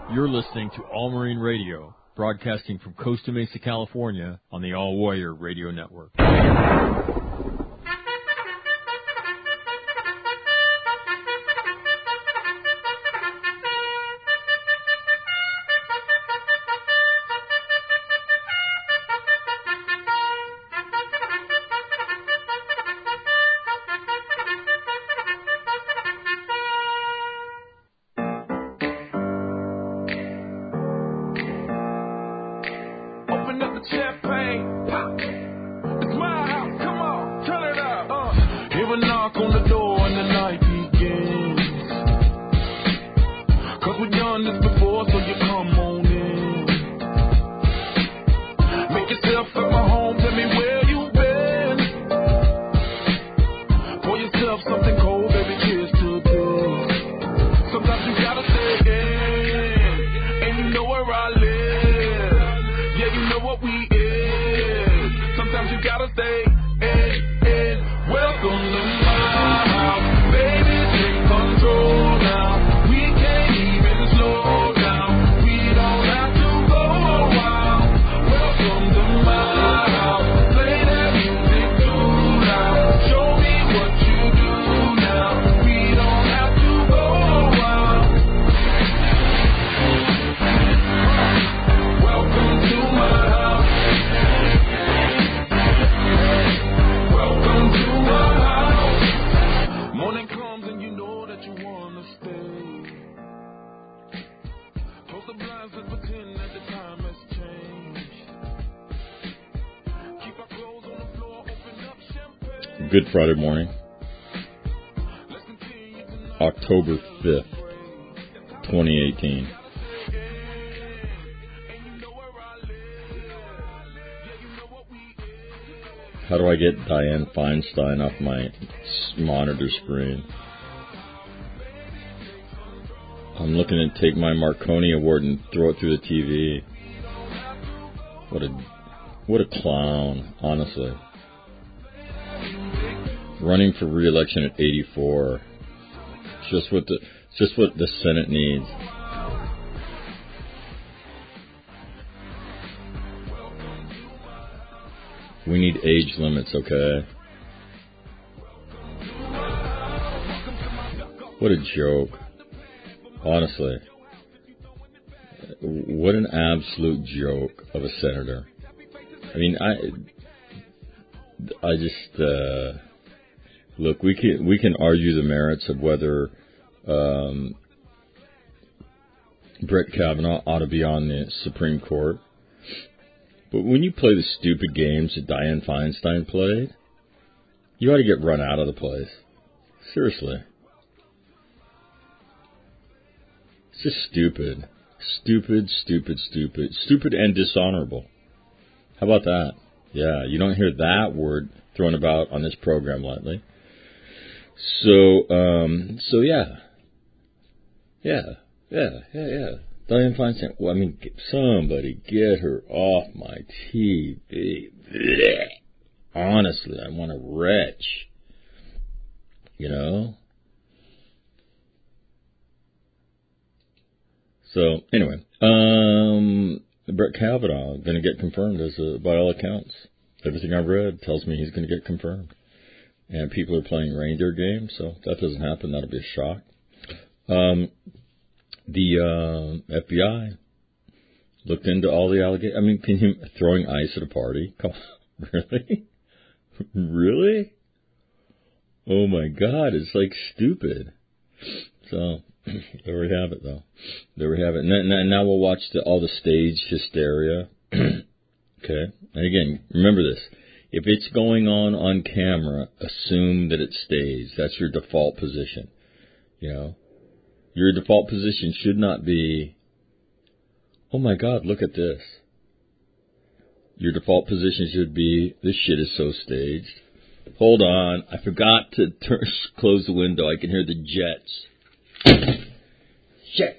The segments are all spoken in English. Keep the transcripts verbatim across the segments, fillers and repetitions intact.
You're listening to All Marine Radio, broadcasting from Costa Mesa, California, on the All Warrior Radio Network. Good Friday morning, October fifth, twenty eighteen. How do I get Dianne Feinstein off my monitor screen? I'm looking to take my Marconi Award and throw it through the T V. What a, what a clown, honestly. Running for re-election at eighty-four, just what the just what the Senate needs. We need age limits, okay? What a joke, honestly. What an absolute joke of a senator. I mean, I, I just. Uh, Look, we can we can argue the merits of whether um, Brett Kavanaugh ought to be on the Supreme Court, but when you play the stupid games that Dianne Feinstein played, you ought to get run out of the place. Seriously, it's just stupid, stupid, stupid, stupid, stupid, and dishonorable. How about that? Yeah, you don't hear that word thrown about on this program lightly. So, um, so yeah, yeah, yeah, yeah, yeah. Dianne Feinstein. Well, I mean, somebody get her off my T V. Blech. Honestly, I want to retch. You know. So anyway, um, Brett Kavanaugh going to get confirmed as a, by all accounts. Everything I've read tells me he's going to get confirmed. And people are playing reindeer games, so if that doesn't happen, that'll be a shock. Um, the uh, F B I looked into all the allegations. I mean, can you throwing ice at a party? Come on, really? Really? Oh my God, it's like stupid. So there we have it, though. There we have it. And, and now we'll watch the, all the staged hysteria. Okay. And again, remember this. If it's going on on camera, assume that it stays. That's your default position. You know, your default position should not be, oh my God, look at this. Your default position should be, this shit is so staged. Hold on, I forgot to turn, close the window. I can hear the jets. Shit.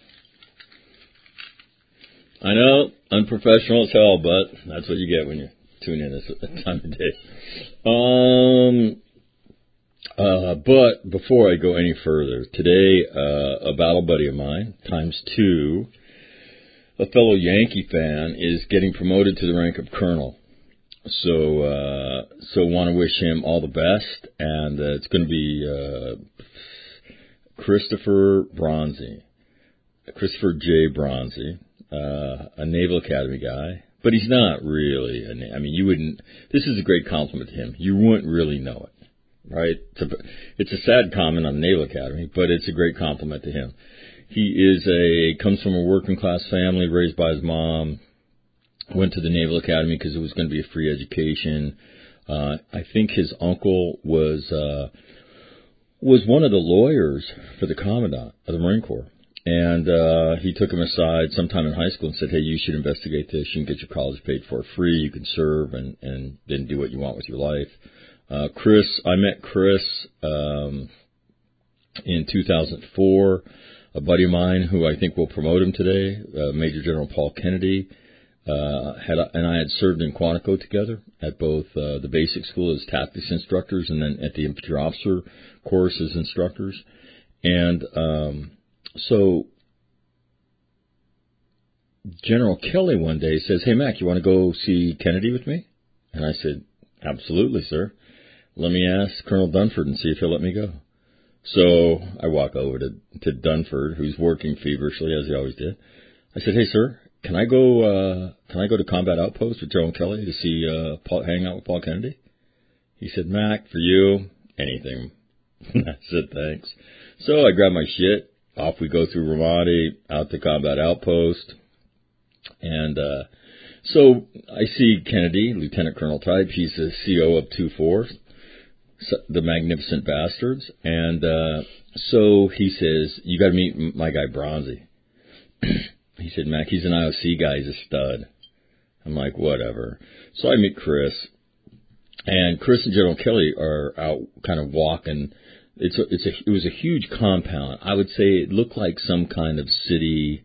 I know, unprofessional as hell, but that's what you get when you tune in at this time of day. Um, uh, but before I go any further, today uh, a battle buddy of mine, times two, a fellow Yankee fan, is getting promoted to the rank of colonel. So, uh, so want to wish him all the best, and uh, it's going to be uh, Christopher Bronzy, Christopher J. Bronzy, uh, a Naval Academy guy, but he's not really. A na- I mean, you wouldn't. This is a great compliment to him. You wouldn't really know it, right? It's a, it's a sad comment on the Naval Academy, but it's a great compliment to him. He is a comes from a working class family, raised by his mom. Went to the Naval Academy because it was going to be a free education. Uh, I think his uncle was uh, was one of the lawyers for the commandant of the Marine Corps. And uh, he took him aside sometime in high school and said, hey, you should investigate this. You can get your college paid for free. You can serve and, and then do what you want with your life. Uh, Chris, I met Chris um, in two thousand four. A buddy of mine who I think will promote him today, uh, Major General Paul Kennedy, uh, had and I had served in Quantico together at both uh, the basic school as tactics instructors and then at the infantry officer course as instructors. And um, so General Kelly one day says, hey, Mac, you want to go see Kennedy with me? And I said, absolutely, sir. Let me ask Colonel Dunford and see if he'll let me go. So I walk over to, to Dunford, who's working feverishly, as he always did. I said, hey, sir, can I go uh, can I go to Combat Outpost with General Kelly to see uh, Paul, hang out with Paul Kennedy? He said, Mac, for you, anything. I said, thanks. So I grabbed my shit. Off we go through Ramadi, out to Combat Outpost. And uh, so I see Kennedy, Lieutenant Colonel type. He's the C O of two four. The Magnificent Bastards. And uh, so he says, you got to meet my guy Bronzy. He said, Mac, he's an I O C guy. He's a stud. I'm like, whatever. So I meet Chris. And Chris and General Kelly are out kind of walking. It's a, it's a, it was a huge compound. I would say it looked like some kind of city,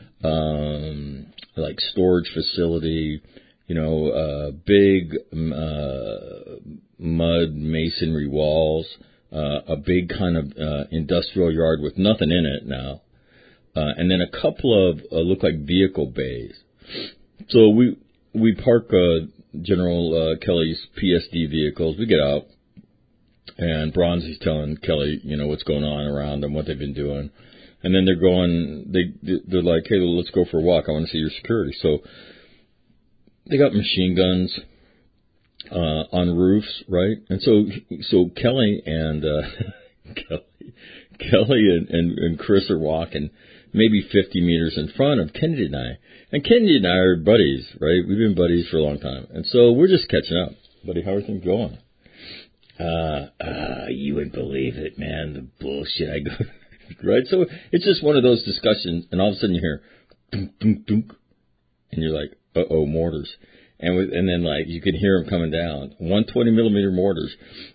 um, like storage facility, you know, uh, big, uh, mud masonry walls, uh, a big kind of, uh, industrial yard with nothing in it now. Uh, and then a couple of, uh, look like vehicle bays. So we, we park, uh, General, uh, Kelly's P S D vehicles. We get out and Bronzy's telling Kelly, you know, what's going on around them, what they've been doing. And then they're going, they, they're like, hey, let's go for a walk. I want to see your security. So they got machine guns, uh, on roofs, right? And so, so Kelly and, uh, Kelly, Kelly and, and, and Chris are walking maybe fifty meters in front of Kennedy and I. And Kennedy and I are buddies, right? We've been buddies for a long time. And so we're just catching up. Buddy, how are things going? Uh, uh, you wouldn't believe it, man, the bullshit I go right? So it's just one of those discussions, and all of a sudden you hear dunk, dunk, dunk, and you're like, uh-oh, mortars. And with, and then, like, you can hear them coming down. one twenty millimeter mortars.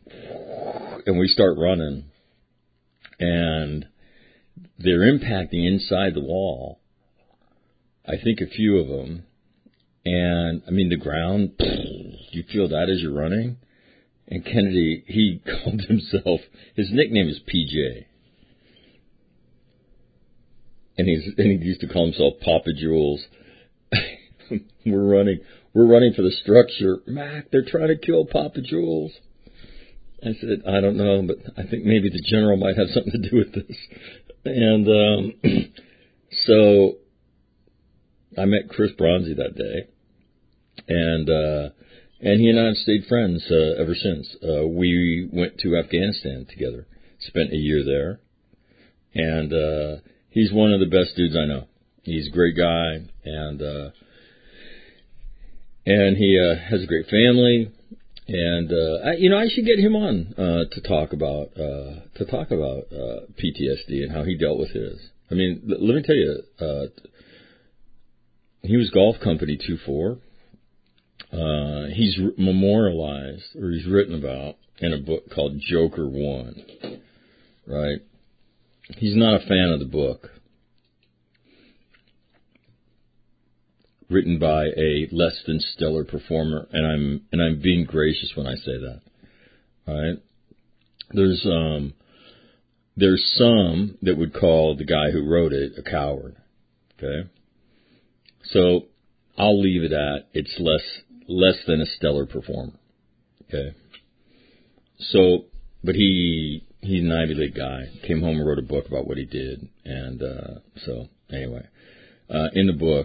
And we start running. And they're impacting inside the wall. I think a few of them. And, I mean, the ground, you feel that as you're running. And Kennedy, he called himself, his nickname is P J. And he's and he used to call himself Papa Jules. we're running, we're running for the structure. Mac, they're trying to kill Papa Jules. I said, I don't know, but I think maybe the general might have something to do with this. And um, so I met Chris Bronzy that day, and uh, and he and I have stayed friends uh, ever since. Uh, we went to Afghanistan together, spent a year there, and uh, he's one of the best dudes I know. He's a great guy, and uh, and he uh, has a great family. And uh, I, you know, I should get him on uh, to talk about uh, to talk about uh, P T S D and how he dealt with his. I mean, l- let me tell you, uh, he was Golf Company two four. Uh, he's re- memorialized, or he's written about in a book called Joker One. Right? He's not a fan of the book, written by a less than stellar performer, and I'm and I'm being gracious when I say that. All right, there's um there's some that would call the guy who wrote it a coward. Okay, so I'll leave it at it's less less than a stellar performer. Okay, so but he he's an Ivy League guy. Came home and wrote a book about what he did, and uh, so anyway, uh, in the book.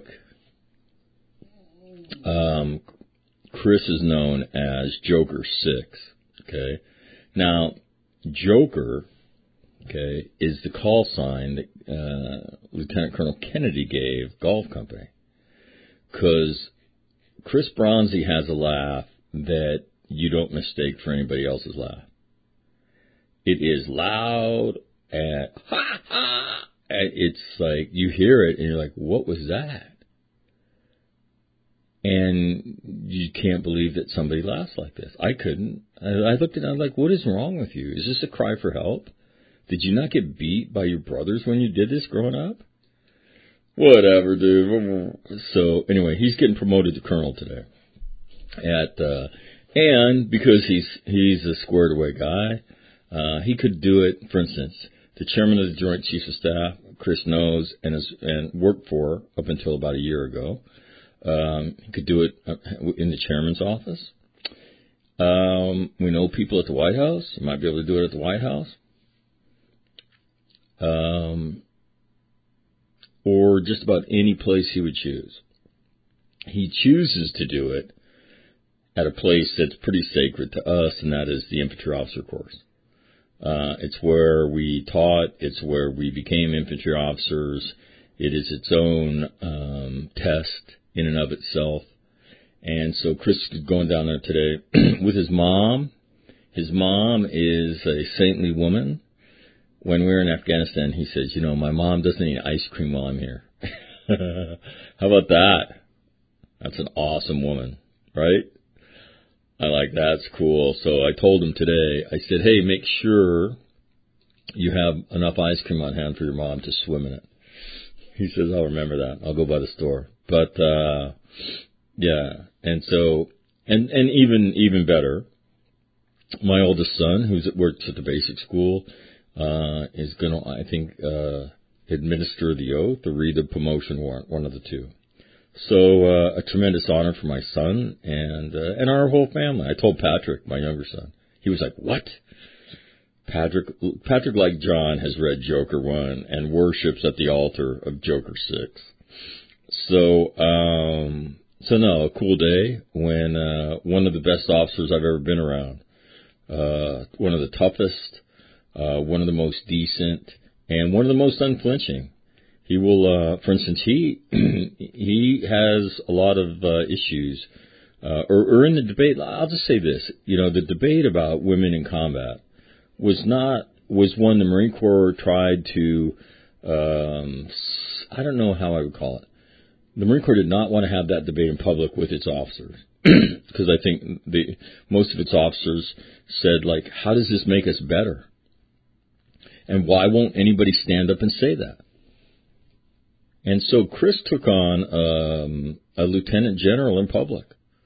Um, Chris is known as Joker Six. Okay, now Joker, okay, is the call sign that uh, Lieutenant Colonel Kennedy gave Golf Company, because Chris Bronzy has a laugh that you don't mistake for anybody else's laugh. It is loud and ha ha, and it's like you hear it and you're like, what was that? And you can't believe that somebody laughs like this. I couldn't. I, I looked at it and I was like, what is wrong with you? Is this a cry for help? Did you not get beat by your brothers when you did this growing up? Whatever, dude. So anyway, he's getting promoted to colonel today. At uh, and because he's he's a squared away guy, uh, he could do it. For instance, the chairman of the Joint Chiefs of Staff, Chris knows and has and worked for up until about a year ago. Um, he could do it in the chairman's office. Um, we know people at the White House. He might be able to do it at the White House. Um, or just about any place he would choose. He chooses to do it at a place that's pretty sacred to us, and that is the infantry officer course. Uh, it's where we taught. It's where we became infantry officers. It is its own um, test in and of itself. And so Chris is going down there today with his mom. His mom is a saintly woman. When we were in Afghanistan, he says, you know, my mom doesn't eat ice cream while I'm here. How about that? That's an awesome woman, right? I like that. That's cool. So I told him today, I said, hey, make sure you have enough ice cream on hand for your mom to swim in it. He says, I'll remember that. I'll go by the store. But, uh, yeah. And so, and, and even, even better, my oldest son, who's works at the basic school, uh, is going to, I think, uh, administer the oath or read the promotion warrant, one of the two. So, uh, a tremendous honor for my son and, uh, and our whole family. I told Patrick, my younger son. He was like, what? Patrick, Patrick, like John, has read Joker one and worships at the altar of Joker six. So, um, so no, a cool day when, uh, one of the best officers I've ever been around, uh, one of the toughest, uh, one of the most decent, and one of the most unflinching. He will, uh, for instance, he, he has a lot of, uh, issues, uh, or, or in the debate, I'll just say this, you know, the debate about women in combat was not, was one the Marine Corps tried to, um, I don't know how I would call it. The Marine Corps did not want to have that debate in public with its officers, because I think the, most of its officers said, like, how does this make us better? And why won't anybody stand up and say that? And so Chris took on um, a lieutenant general in public.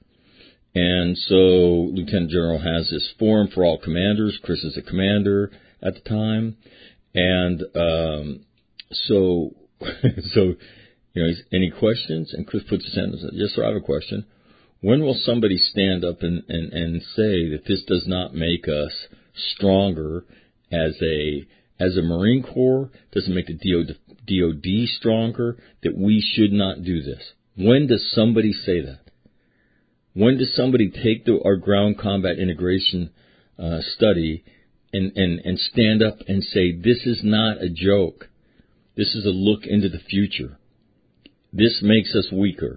And so Lieutenant General has this forum for all commanders. Chris is a commander at the time. And um, so, so you know, he's, any questions? And Chris puts his hand and says, yes, sir, I have a question. When will somebody stand up and, and, and say that this does not make us stronger as a as a Marine Corps, doesn't make the D O D stronger, that we should not do this? When does somebody say that? When does somebody take the, our ground combat integration uh, study and, and, and stand up and say, this is not a joke. This is a look into the future. This makes us weaker.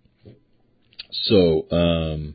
So, um,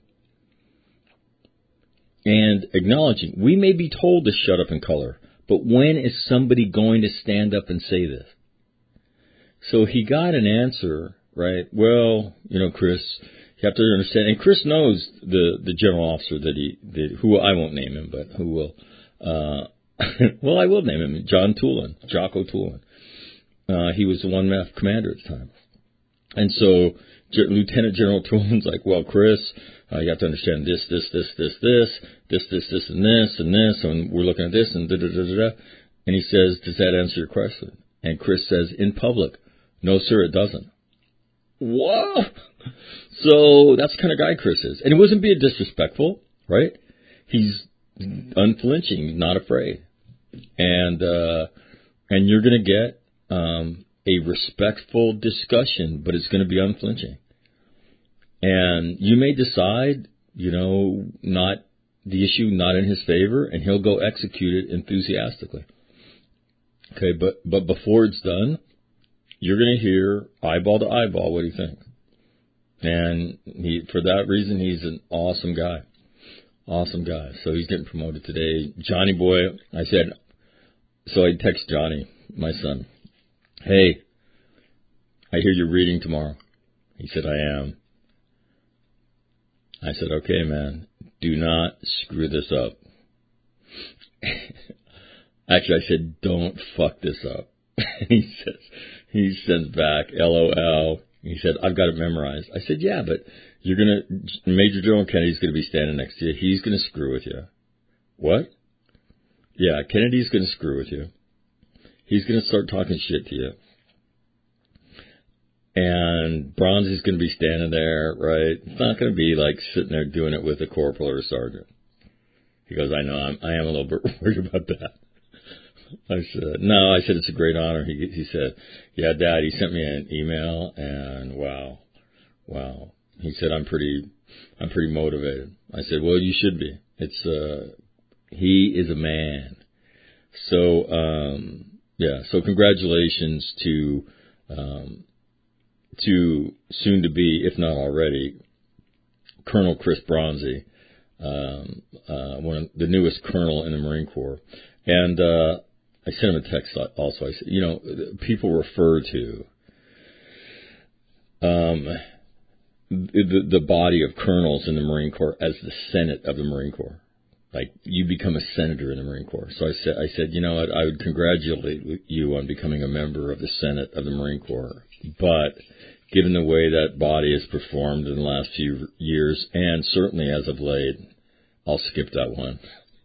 and acknowledging, we may be told to shut up and color, but when is somebody going to stand up and say this? So he got an answer, right? Well, you know, Chris, you have to understand, and Chris knows the, the general officer that he, that, who I won't name him, but who will, uh, well, I will name him, John Tulin, Jocko Tulin. Uh, he was the one M A F commander at the time. And so G- Lieutenant General Toolman's like, well, Chris, uh, you have to understand this, this, this, this, this, this, this, this, and this, and this, and we're looking at this, and da da da da da. And he says, does that answer your question? And Chris says, in public, no, sir, it doesn't. What? So that's the kind of guy Chris is. And it wasn't being disrespectful, right? He's unflinching, not afraid. And, uh, and you're going to get, um, a respectful discussion, but it's going to be unflinching. And you may decide, you know, not the issue, not in his favor, and he'll go execute it enthusiastically. Okay, but, but before it's done, you're going to hear eyeball to eyeball what he thinks. And he, for that reason, he's an awesome guy. Awesome guy. So he's getting promoted today. Johnny boy, I said, so I text Johnny, my son, hey, I hear you're reading tomorrow. He said, I am. I said, okay, man, do not screw this up. Actually, I said, don't fuck this up. he says, he sends back, L O L. He said, I've got it memorized. I said, yeah, but you're going to, Major General Kennedy's going to be standing next to you. He's going to screw with you. What? Yeah, Kennedy's going to screw with you. He's going to start talking shit to you. And Bronzy's going to be standing there, right? It's not going to be like sitting there doing it with a corporal or a sergeant. He goes, I know, I'm, I am a little bit worried about that. I said, no, I said, it's a great honor. He, he said, yeah, Dad, he sent me an email and wow, wow. He said, I'm pretty, I'm pretty motivated. I said, well, you should be. It's, uh, he is a man. So, um, yeah, so congratulations to, um, to soon to be, if not already, Colonel Chris Bronzy, um, uh, one of the newest colonel in the Marine Corps. And, uh, I sent him a text also. I said, you know, people refer to, um, the, the body of colonels in the Marine Corps as the Senate of the Marine Corps. Like, you become a senator in the Marine Corps. So I said, I said, you know what, I would congratulate you on becoming a member of the Senate of the Marine Corps. But given the way that body has performed in the last few years, and certainly as of late, I'll skip that one.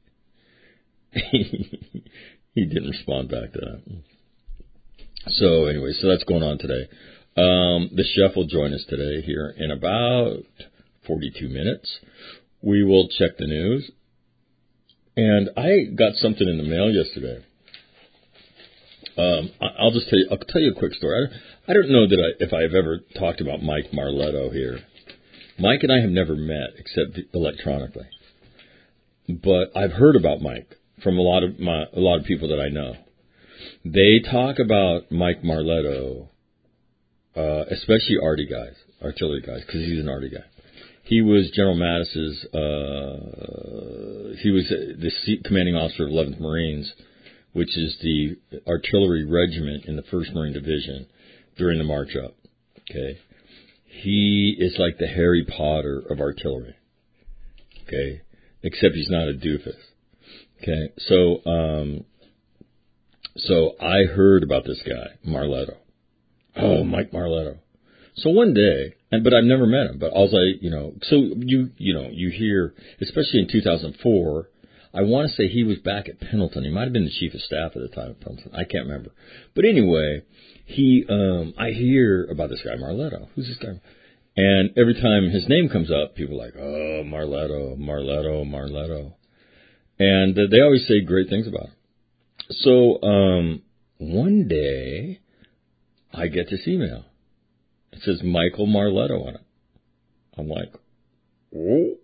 He didn't respond back to that. So anyway, so that's going on today. Um, the chef will join us today here in about forty-two minutes. We will check the news. And I got something in the mail yesterday. Um, I'll just tell you, I'll tell you a quick story. I, I don't know that I, if I've ever talked about Mike Marletto here. Mike and I have never met except electronically. But I've heard about Mike from a lot of my, a lot of people that I know. They talk about Mike Marletto, uh, especially arty guys, artillery guys, because he's an arty guy. He was General Mattis's, uh, he was the commanding officer of eleventh Marines, which is the artillery regiment in the first Marine Division during the march up. Okay. He is like the Harry Potter of artillery. Okay. Except he's not a doofus. Okay. So, um, so I heard about this guy, Marletto. Oh, Mike Marletto. So one day, and but I've never met him, but I was like, you know, so you, you know, you hear, especially in two thousand four, I want to say he was back at Pendleton. He might have been the chief of staff at the time at Pendleton. I can't remember. But anyway, he, um, I hear about this guy, Marletto. Who's this guy? And every time his name comes up, people are like, oh, Marletto, Marletto, Marletto. And uh, they always say great things about him. So, um, one day, I get this email. It says Michael Marletto on it. I'm like, oh.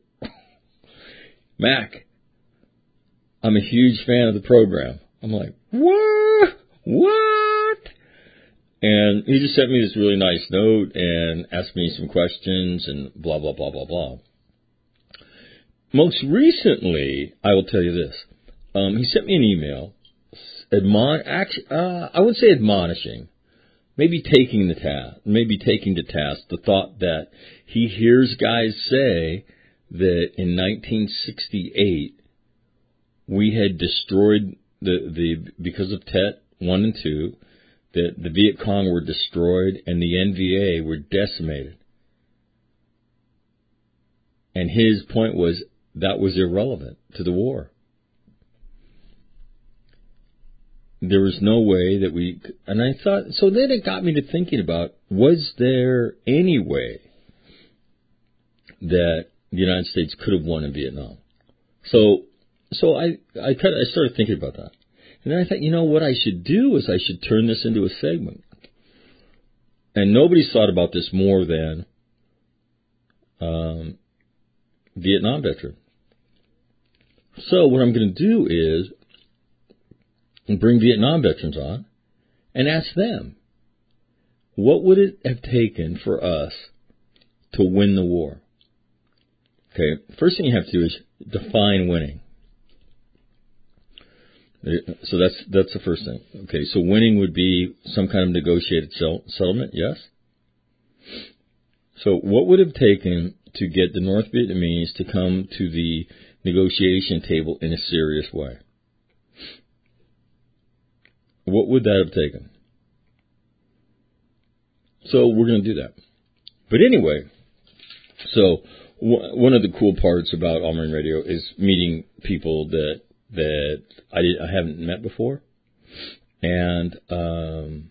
Mac, I'm a huge fan of the program. I'm like, what? What? And he just sent me this really nice note and asked me some questions and blah, blah, blah, blah, blah. Most recently, I will tell you this. Um, he sent me an email, admon- actually, uh, I would say admonishing, maybe taking the task, maybe taking to task the thought that he hears guys say that in nineteen sixty-eight, we had destroyed the, the because of Tet one and two, that the Viet Cong were destroyed and the N V A were decimated. And his point was that was irrelevant to the war. There was no way that we, and I thought, so then it got me to thinking about, was there any way that the United States could have won in Vietnam? So, so I, I kind of, I started thinking about that. And then I thought, you know, what I should do is I should turn this into a segment. And nobody's thought about this more than um, Vietnam veteran. So what I'm going to do is bring Vietnam veterans on and ask them, what would it have taken for us to win the war? Okay, first thing you have to do is define winning. So that's that's the first thing. Okay, so winning would be some kind of negotiated settlement, yes? So what would have taken to get the North Vietnamese to come to the negotiation table in a serious way? What would that have taken? So we're going to do that. But anyway, so w- one of the cool parts about All Marine Radio is meeting people that that I, did, I haven't met before, and um,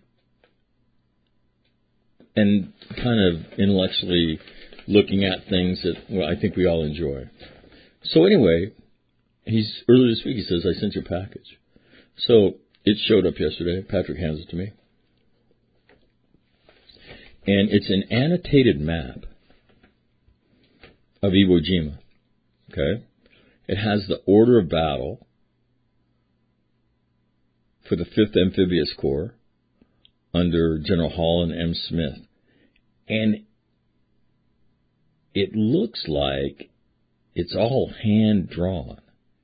and kind of intellectually looking at things that well, I think we all enjoy. So anyway, he's earlier this week he says, I sent you a package. So it showed up yesterday. Patrick hands it to me. And it's an annotated map of Iwo Jima. Okay? It has the order of battle for the fifth Amphibious Corps under General Holland M. Smith. And it looks like it's all hand-drawn.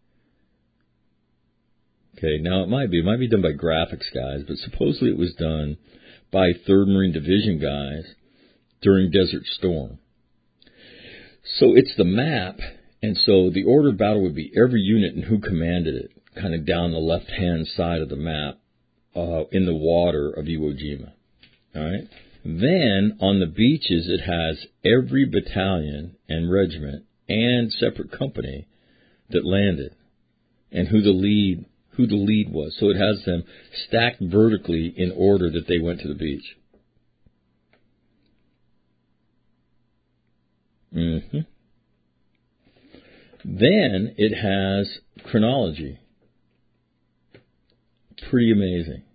Okay, now it might be. It might be done by graphics guys, but supposedly it was done by third Marine Division guys during Desert Storm. So it's the map, and so the order of battle would be every unit and who commanded it, kind of down the left-hand side of the map uh, in the water of Iwo Jima. All right. Then on the beaches, it has every battalion and regiment and separate company that landed and who the lead who the lead was. So it has them stacked vertically in order that they went to the beach. Mm-hmm. Then it has chronology. Pretty amazing.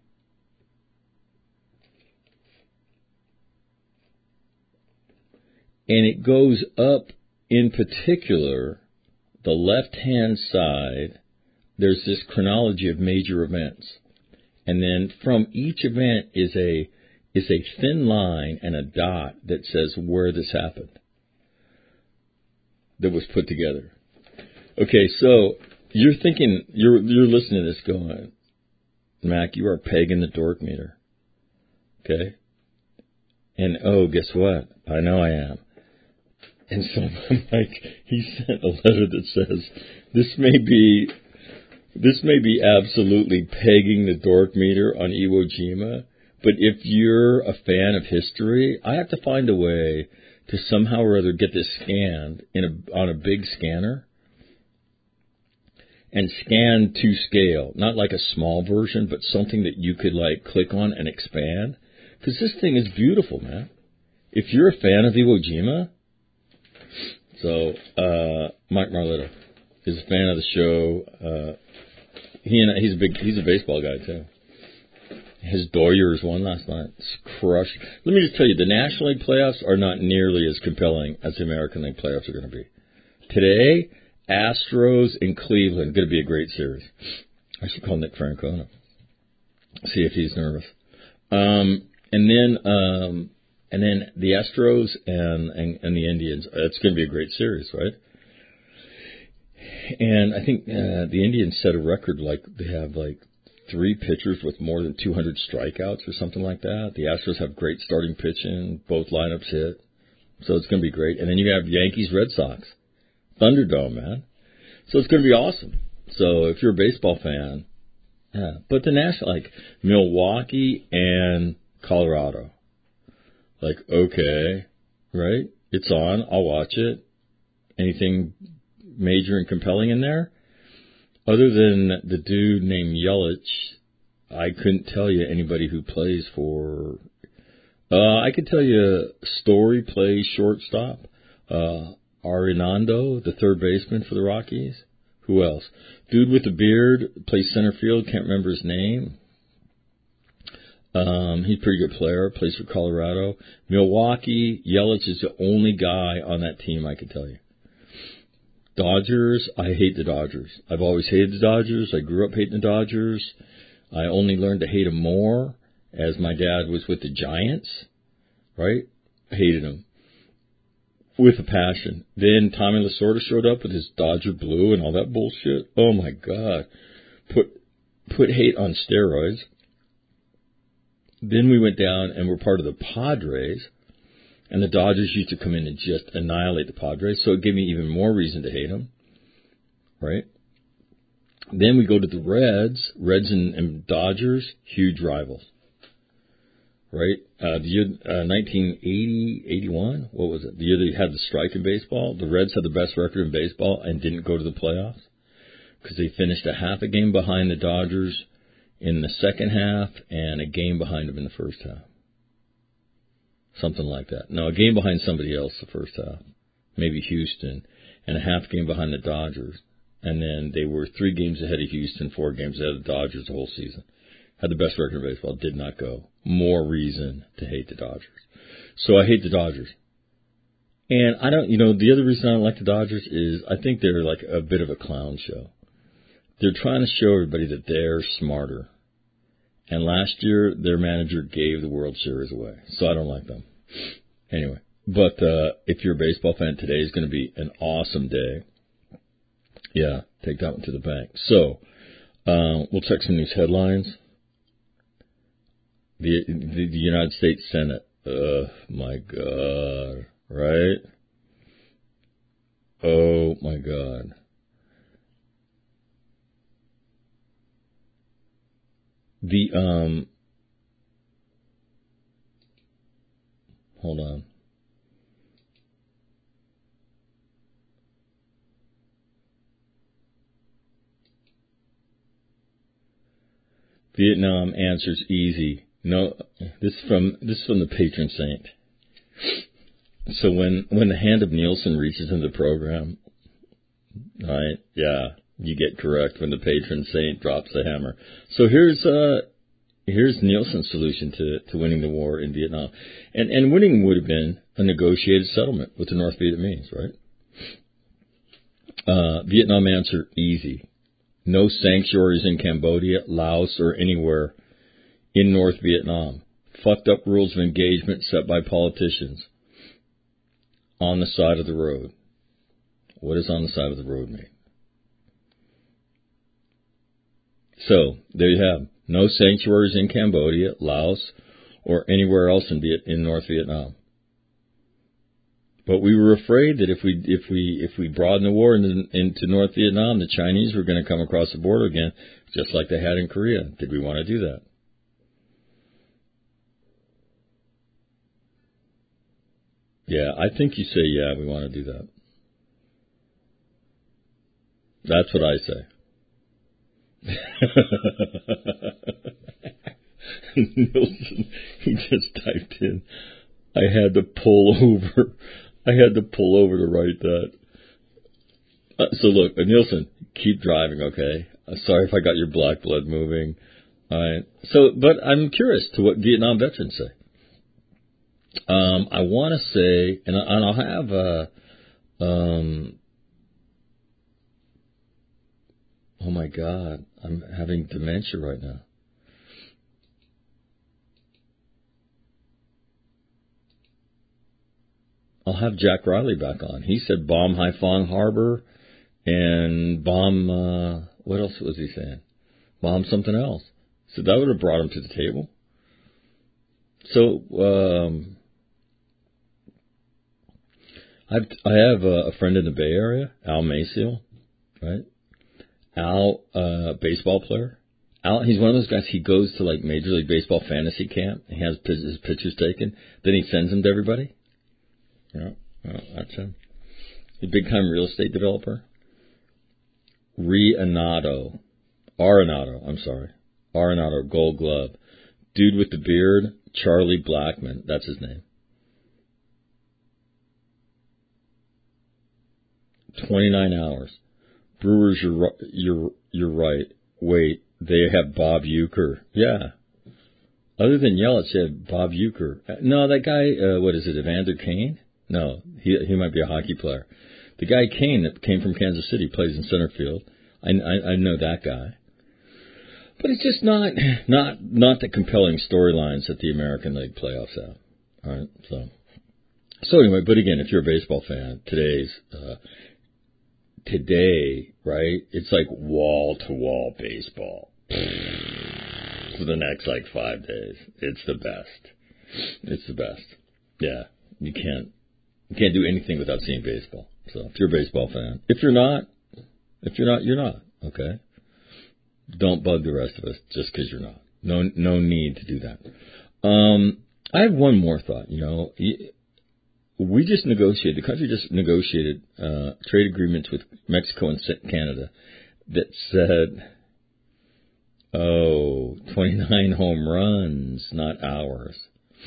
And it goes up, in particular, the left-hand side, there's this chronology of major events. And then from each event is a is a thin line and a dot that says where this happened, that was put together. Okay, so you're thinking, you're you're listening to this going, Mac, you are pegging the dork meter. Okay? And oh, guess what? I know I am. And so I'm like, he sent a letter that says, this may be, this may be absolutely pegging the dork meter on Iwo Jima, but if you're a fan of history, I have to find a way to somehow or other get this scanned in a, on a big scanner and scan to scale, not like a small version, but something that you could like click on and expand. Because this thing is beautiful, man. If you're a fan of Iwo Jima, so uh, Mike Marletta is a fan of the show. Uh, he and he's a big he's a baseball guy too. His Doyers won last night. It's crushed. Let me just tell you, the National League playoffs are not nearly as compelling as the American League playoffs are going to be. Today, Astros in Cleveland, going to be a great series. I should call Nick Francona, see if he's nervous. Um, and then, um, and then the Astros and, and and the Indians. It's going to be a great series, right? And I think uh, the Indians set a record, like they have like three pitchers with more than two hundred strikeouts or something like that. The Astros have great starting pitching. Both lineups hit. So it's going to be great. And then you have Yankees, Red Sox. Thunderdome, man. So it's going to be awesome. So if you're a baseball fan, yeah. But the national, like Milwaukee and Colorado, like, okay, right? It's on. I'll watch it. anything major and compelling in there. Other than the dude named Yelich, I couldn't tell you anybody who plays for. Uh, I could tell you Story plays shortstop. Uh, Arenado, the third baseman for the Rockies. Who else? Dude with the beard plays center field. Can't remember his name. Um, he's a pretty good player. Plays for Colorado. Milwaukee, Yelich is the only guy on that team I could tell you. Dodgers, I hate the Dodgers. I've always hated the Dodgers. I grew up hating the Dodgers. I only learned to hate them more as my dad was with the Giants, right? I hated them with a passion. Then Tommy Lasorda showed up with his Dodger blue and all that bullshit. Oh, my God. Put put hate on steroids. Then we went down and were part of the Padres. And the Dodgers used to come in and just annihilate the Padres, so it gave me even more reason to hate them, right? Then we go to the Reds. Reds and, and Dodgers, huge rivals, right? Uh, the year uh, nineteen eighty, eighty-one, what was it? The year they had the strike in baseball. The Reds had the best record in baseball and didn't go to the playoffs because they finished a half a game behind the Dodgers in the second half and a game behind them in the first half. Something like that. No, a game behind somebody else the first half. Maybe Houston. And a half game behind the Dodgers. And then they were three games ahead of Houston, four games ahead of the Dodgers the whole season. Had the best record in baseball. Did not go. More reason to hate the Dodgers. So I hate the Dodgers. And I don't, you know, the other reason I don't like the Dodgers is I think they're like a bit of a clown show. They're trying to show everybody that they're smarter. And last year, their manager gave the World Series away. So I don't like them. Anyway, but uh, if you're a baseball fan, today is going to be an awesome day. Yeah, take that one to the bank. So uh, we'll check some news headlines. The, the, the United States Senate. Oh, my God. Right? Oh, my God. The, um, hold on. Vietnam answers easy. No, this is from, this is from the patron saint. So when, when the hand of Nielsen reaches into the program, right, yeah, you get correct when the patron saint drops the hammer. So here's, uh, here's Nielsen's solution to, to winning the war in Vietnam. And, and winning would have been a negotiated settlement with the North Vietnamese, right? Uh, Vietnam answer, easy. No sanctuaries in Cambodia, Laos, or anywhere in North Vietnam. Fucked up rules of engagement set by politicians. On the side of the road. What does on the side of the road mean? So, there you have. No sanctuaries in Cambodia, Laos, or anywhere else in, Viet- in North Vietnam. But we were afraid that if we if we if we broadened the war into, into North Vietnam, the Chinese were going to come across the border again, just like they had in Korea. Did we want to do that? Yeah, I think you say, yeah, we want to do that. That's what I say. Nielsen, he just typed in, I had to pull over. I had to pull over to write that. Uh, so look, uh, Nielsen, keep driving, okay? Uh, sorry if I got your black blood moving. All right. So, but I'm curious to what Vietnam veterans say. Um, I want to say, and, I, and I'll have, uh, um, oh my God, I'm having dementia right now. I'll have Jack Riley back on. He said bomb Haiphong Harbor and bomb, uh, what else was he saying? Bomb something else. So that would have brought him to the table. So, um, I've, I have a, a friend in the Bay Area, Al Maciel, right? Al, uh, baseball player. Al, he's one of those guys, he goes to like Major League Baseball fantasy camp. He has his pictures taken. Then he sends them to everybody. Yeah, well, that's him. a big-time real estate developer. Renato. Arenado, I'm sorry. Arenado, Gold Glove. Dude with the beard, Charlie Blackmon. That's his name. twenty-nine hours. Brewers, you're, you're, you're right. Wait, they have Bob Uecker. Yeah. Other than Yelich, they have Bob Uecker. No, that guy, uh, what is it, Evander Kane? No, he he might be a hockey player. The guy Kane that came from Kansas City plays in center field. I, I, I know that guy. But it's just not not not the compelling storylines that the American League playoffs have. All right, so so anyway, but again, if you're a baseball fan, today's uh, today, right? It's like wall to wall baseball for the next like five days. It's the best. It's the best. Yeah, you can't you can't do anything without seeing baseball. So if you're a baseball fan, if you're not, if you're not, you're not. Okay. Don't bug the rest of us just because you're not. No, no need to do that. Um, I have one more thought. You know, we just negotiated. The country just negotiated uh, trade agreements with Mexico and Canada that said, "Oh, twenty-nine home runs, not hours."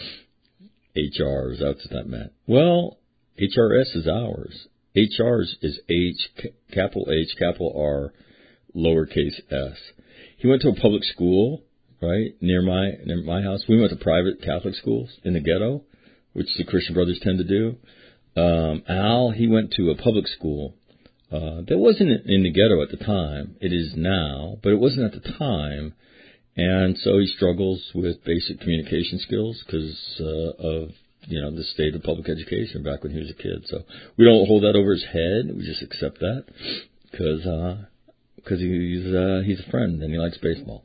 H Rs. That's what that meant. Well, H R S is hours. H Rs is H, capital H, capital R, lowercase s. He went to a public school, right, near my near my house. We went to private Catholic schools in the ghetto, which the Christian Brothers tend to do. Um, Al, he went to a public school uh, that wasn't in the ghetto at the time. It is now, but it wasn't at the time. And so he struggles with basic communication skills because uh, of, you know, the state of public education back when he was a kid. So we don't hold that over his head. We just accept that because uh, cause he's, uh, he's a friend and he likes baseball.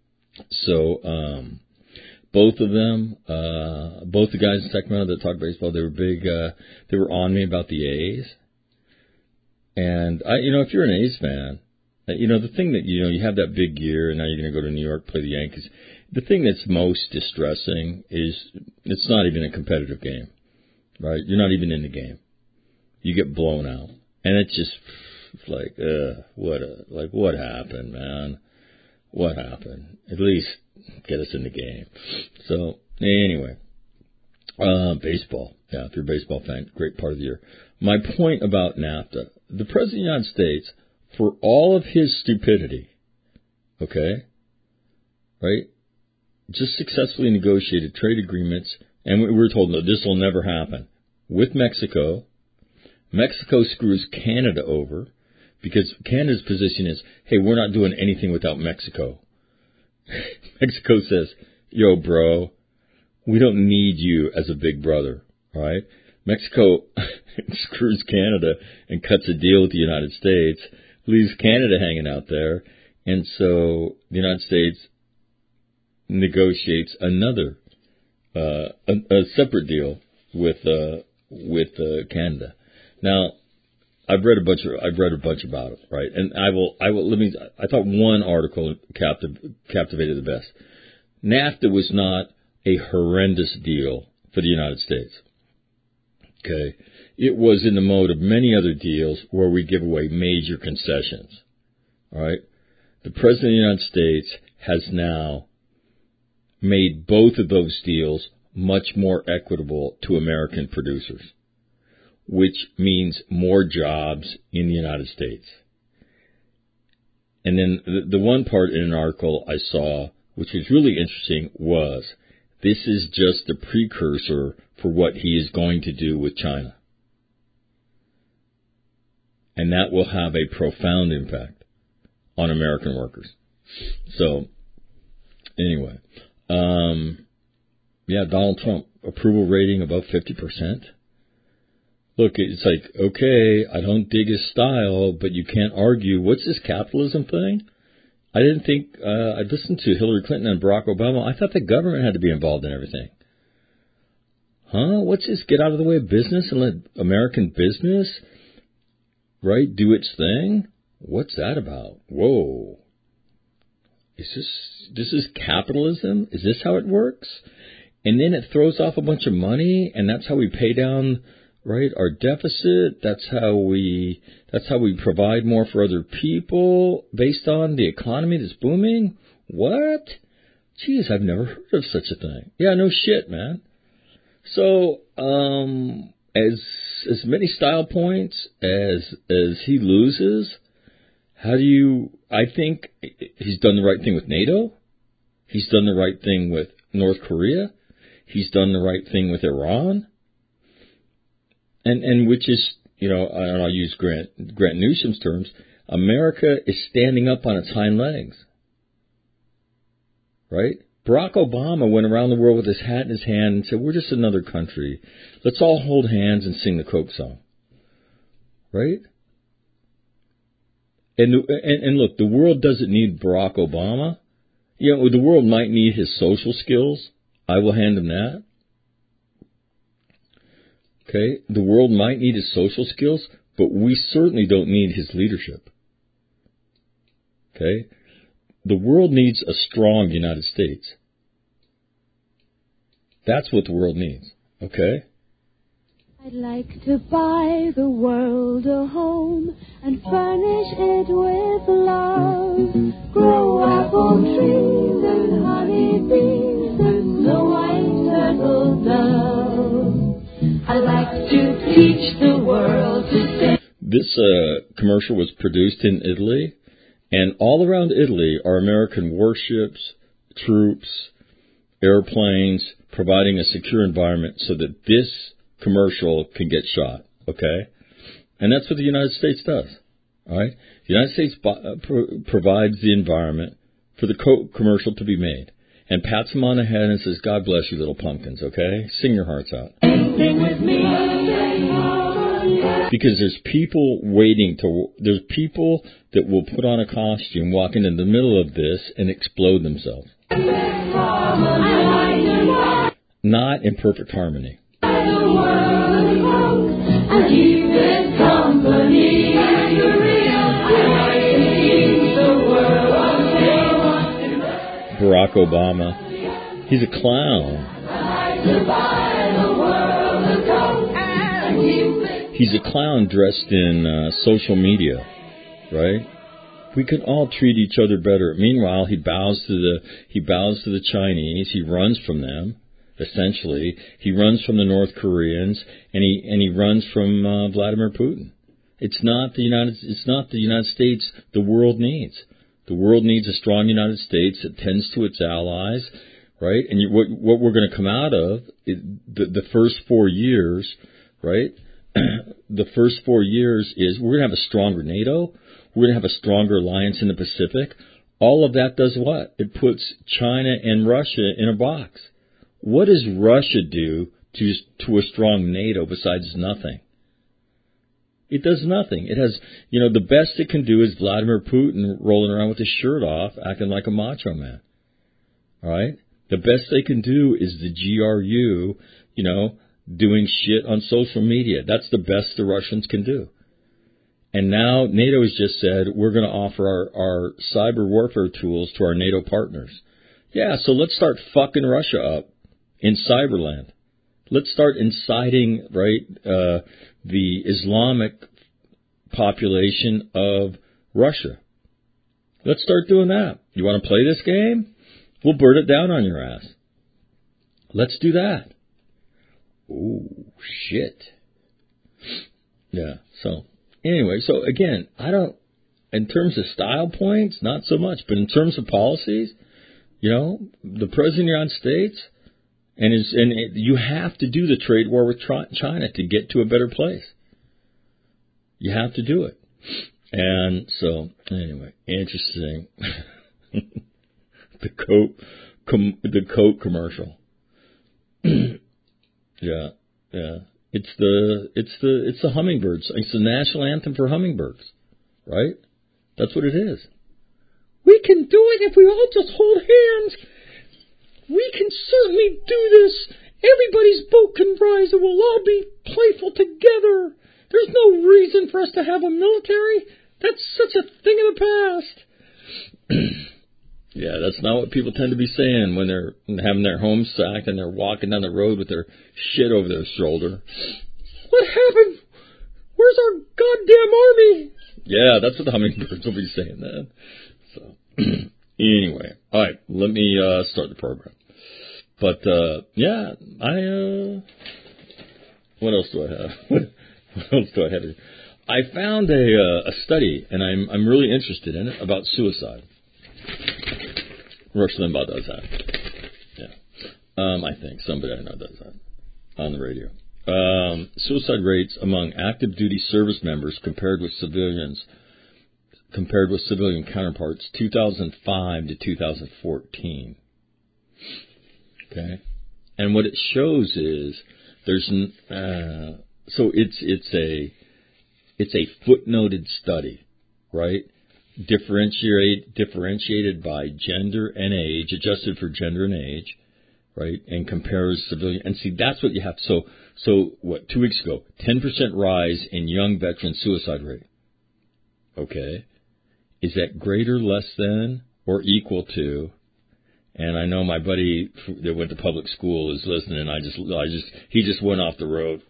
So um, both of them, uh, both the guys in Sacramento that talk baseball, they were big, uh, they were on me about the A's. And, I, you know, if you're an A's fan, you know, the thing that, you know, you have that big year and now you're going to go to New York, play the Yankees. The thing that's most distressing is it's not even a competitive game, right? You're not even in the game. You get blown out. And it's just it's like, uh, what, a, like, what happened, man? What happened? At least get us in the game. So, anyway, uh, baseball. Yeah, if you're a baseball fan, great part of the year. My point about NAFTA, the President of the United States, for all of his stupidity, okay, right, just successfully negotiated trade agreements, and we were told, no, this will never happen, with Mexico. Mexico screws Canada over because Canada's position is, hey, we're not doing anything without Mexico. Mexico says, yo, bro, we don't need you as a big brother, all right? Mexico screws Canada and cuts a deal with the United States, leaves Canada hanging out there, and so the United States negotiates another, uh, a, a separate deal with uh, with uh, Canada. Now, I've read a bunch of I've read a bunch about it, right? And I will I will let me. I thought one article captiv- captivated the best. NAFTA was not a horrendous deal for the United States. Okay. It was in the mode of many other deals where we give away major concessions. All right. The President of the United States has now made both of those deals much more equitable to American producers, which means more jobs in the United States. And then the, the one part in an article I saw, which was really interesting, was this is just the precursor for what he is going to do with China. And that will have a profound impact on American workers. So, anyway, um, yeah, Donald Trump, approval rating above fifty percent. Look, it's like, okay, I don't dig his style, but you can't argue. What's this capitalism thing? I didn't think, uh, I listened to Hillary Clinton and Barack Obama. I thought the government had to be involved in everything. Huh? What's this? Get out of the way of business and let American business, right, do its thing? What's that about? Whoa. Is this, this is capitalism? Is this how it works? And then it throws off a bunch of money, and that's how we pay down right? Our deficit, that's how we, that's how we provide more for other people based on the economy that's booming? What? Jeez, I've never heard of such a thing. Yeah, no shit, man. So, um, as, as many style points as, as he loses, how do you, I think he's done the right thing with NATO. He's done the right thing with North Korea. He's done the right thing with Iran. And, and which is, you know, and I'll use Grant, Grant Newsom's terms, America is standing up on its hind legs. Right? Barack Obama went around the world with his hat in his hand and said, we're just another country. Let's all hold hands and sing the Coke song. Right? And, and, and look, the world doesn't need Barack Obama. You know, the world might need his social skills. I will hand him that. Okay? The world might need his social skills, but we certainly don't need his leadership. Okay? The world needs a strong United States. That's what the world needs. Okay? I'd like to buy the world a home and furnish it with love. Grow apple trees and honey bees and snow white turtle doves. I'd like to teach the world to sing. This uh, commercial was produced in Italy, and all around Italy are American warships, troops, airplanes, providing a secure environment so that this commercial can get shot, okay? And that's what the United States does, all right? The United States bo- pro- provides the environment for the co- commercial to be made and pats them on the head and says, God bless you, little pumpkins, okay? Sing your hearts out. Sing with me. Because there's people waiting to, there's people that will put on a costume, walk into the middle of this, and explode themselves. Not in perfect harmony. Barack Obama, he's a clown. He's a clown dressed in uh, social media, right? We can all treat each other better. Meanwhile, he bows to the he bows to the Chinese. He runs from them. Essentially, he runs from the North Koreans, and he and he runs from uh, Vladimir Putin. It's not the United. It's not the United States the world needs. The world needs a strong United States that tends to its allies, right? And you, what what we're going to come out of is the the first four years, right? The first four years is we're going to have a stronger NATO. We're going to have a stronger alliance in the Pacific. All of that does what? It puts China and Russia in a box. What does Russia do to to a strong NATO besides nothing? It does nothing. It has, you know, the best it can do is Vladimir Putin rolling around with his shirt off, acting like a macho man. All right? The best they can do is the G R U, you know, doing shit on social media. That's the best the Russians can do. And now NATO has just said, we're going to offer our, our cyber warfare tools to our NATO partners. Yeah, so let's start fucking Russia up in cyberland. Let's start inciting, right, uh, the Islamic population of Russia. Let's start doing that. You want to play this game? We'll burn it down on your ass. Let's do that. Ooh, shit. Yeah, so anyway, so again, I don't, in terms of style points, not so much, but in terms of policies, you know, the President of the United States, and, is, and it, you have to do the trade war with China to get to a better place. You have to do it. And so, anyway, interesting. the Coke, com, the Coke commercial. yeah, yeah. It's the, it's the, it's the hummingbirds. It's the national anthem for hummingbirds, right? That's what it is. We can do it if we all just hold hands. We can certainly do this. Everybody's boat can rise and we'll all be playful together. There's no reason for us to have a military. That's such a thing of the past. Yeah, that's not what people tend to be saying when they're having their home sacked and they're walking down the road with their shit over their shoulder. what happened? Where's our goddamn army? Yeah, that's what the hummingbirds will be saying then. So, anyway, all right, let me uh, start the program. But, uh, yeah, I, uh, what else do I have? What, what else do I have? I found a, uh, a study, and I'm, I'm really interested in it, about suicide. Rush Limbaugh does that. Yeah. Um, I think somebody I know does that on the radio. Um, suicide rates among active duty service members compared with civilians, compared with civilian counterparts, two thousand five to two thousand fourteen. Okay, and what it shows is there's uh, so it's it's a it's a footnoted study, right? Differentiate differentiated by gender and age, adjusted for gender and age, right? And compares civilian. And see, that's what you have. So so what? Two weeks ago, ten percent rise in young veteran suicide rate. Okay, is that greater, less than, or equal to? And I know my buddy that went to public school is listening. I just, I just, he just went off the road.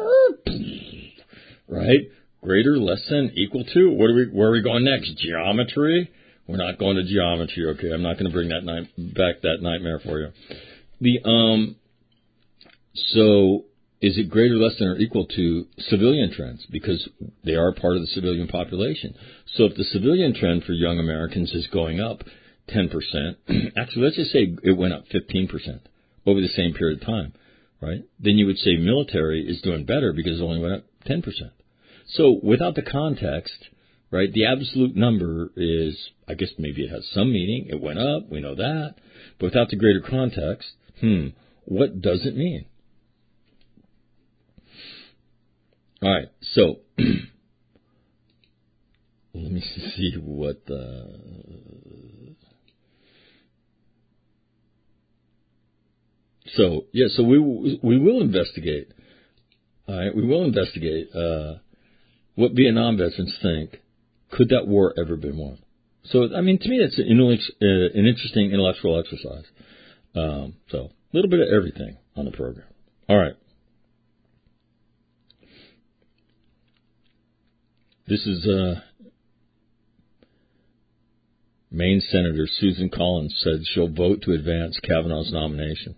Right? Greater, less than, equal to? What are we? Where are we going next? Geometry? We're not going to geometry. Okay, I'm not going to bring that night back that nightmare for you. The um. So, is it greater, less than, or equal to civilian trends? Because they are part of the civilian population. So, if the civilian trend for young Americans is going up ten percent, actually, let's just say it went up fifteen percent over the same period of time, right? Then you would say military is doing better because it only went up ten percent. So without the context, right, the absolute number is, I guess maybe it has some meaning. It went up, we know that. But without the greater context, hmm, what does it mean? All right, so let me see what the... So, yeah, so we we will investigate, all right, we will investigate uh, what Vietnam veterans think. Could that war ever been won? So, I mean, to me, that's an, an interesting intellectual exercise. Um, so, a little bit of everything on the program. All right. This is uh, Maine Senator Susan Collins said she'll vote to advance Kavanaugh's nomination.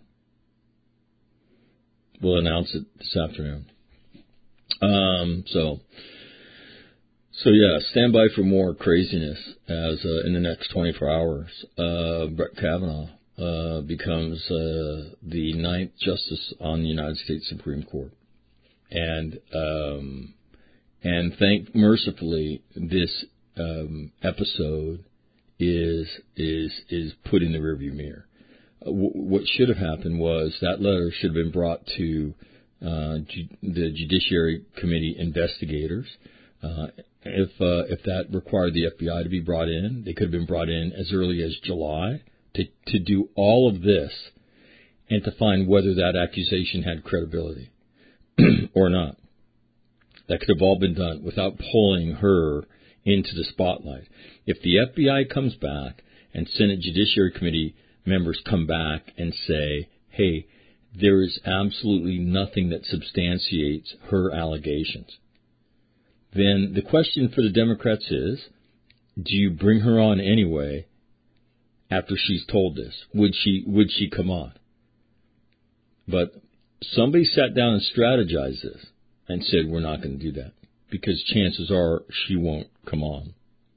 We'll announce it this afternoon. Um, so, so yeah, stand by for more craziness as uh, in the next twenty-four hours, uh, Brett Kavanaugh uh, becomes uh, the ninth justice on the United States Supreme Court, and um, and thank mercifully this um, episode is is is put in the rearview mirror. What should have happened was that letter should have been brought to uh, ju- the Judiciary Committee investigators. Uh, if uh, if that required the F B I to be brought in, they could have been brought in as early as July to, to do all of this and to find whether that accusation had credibility or not. That could have all been done without pulling her into the spotlight. If the F B I comes back and Senate Judiciary Committee members come back and say, hey, there is absolutely nothing that substantiates her allegations, then the question for the Democrats is, do you bring her on anyway after she's told this? Would she would she come on? But somebody sat down and strategized this and said, we're not going to do that because chances are she won't come on.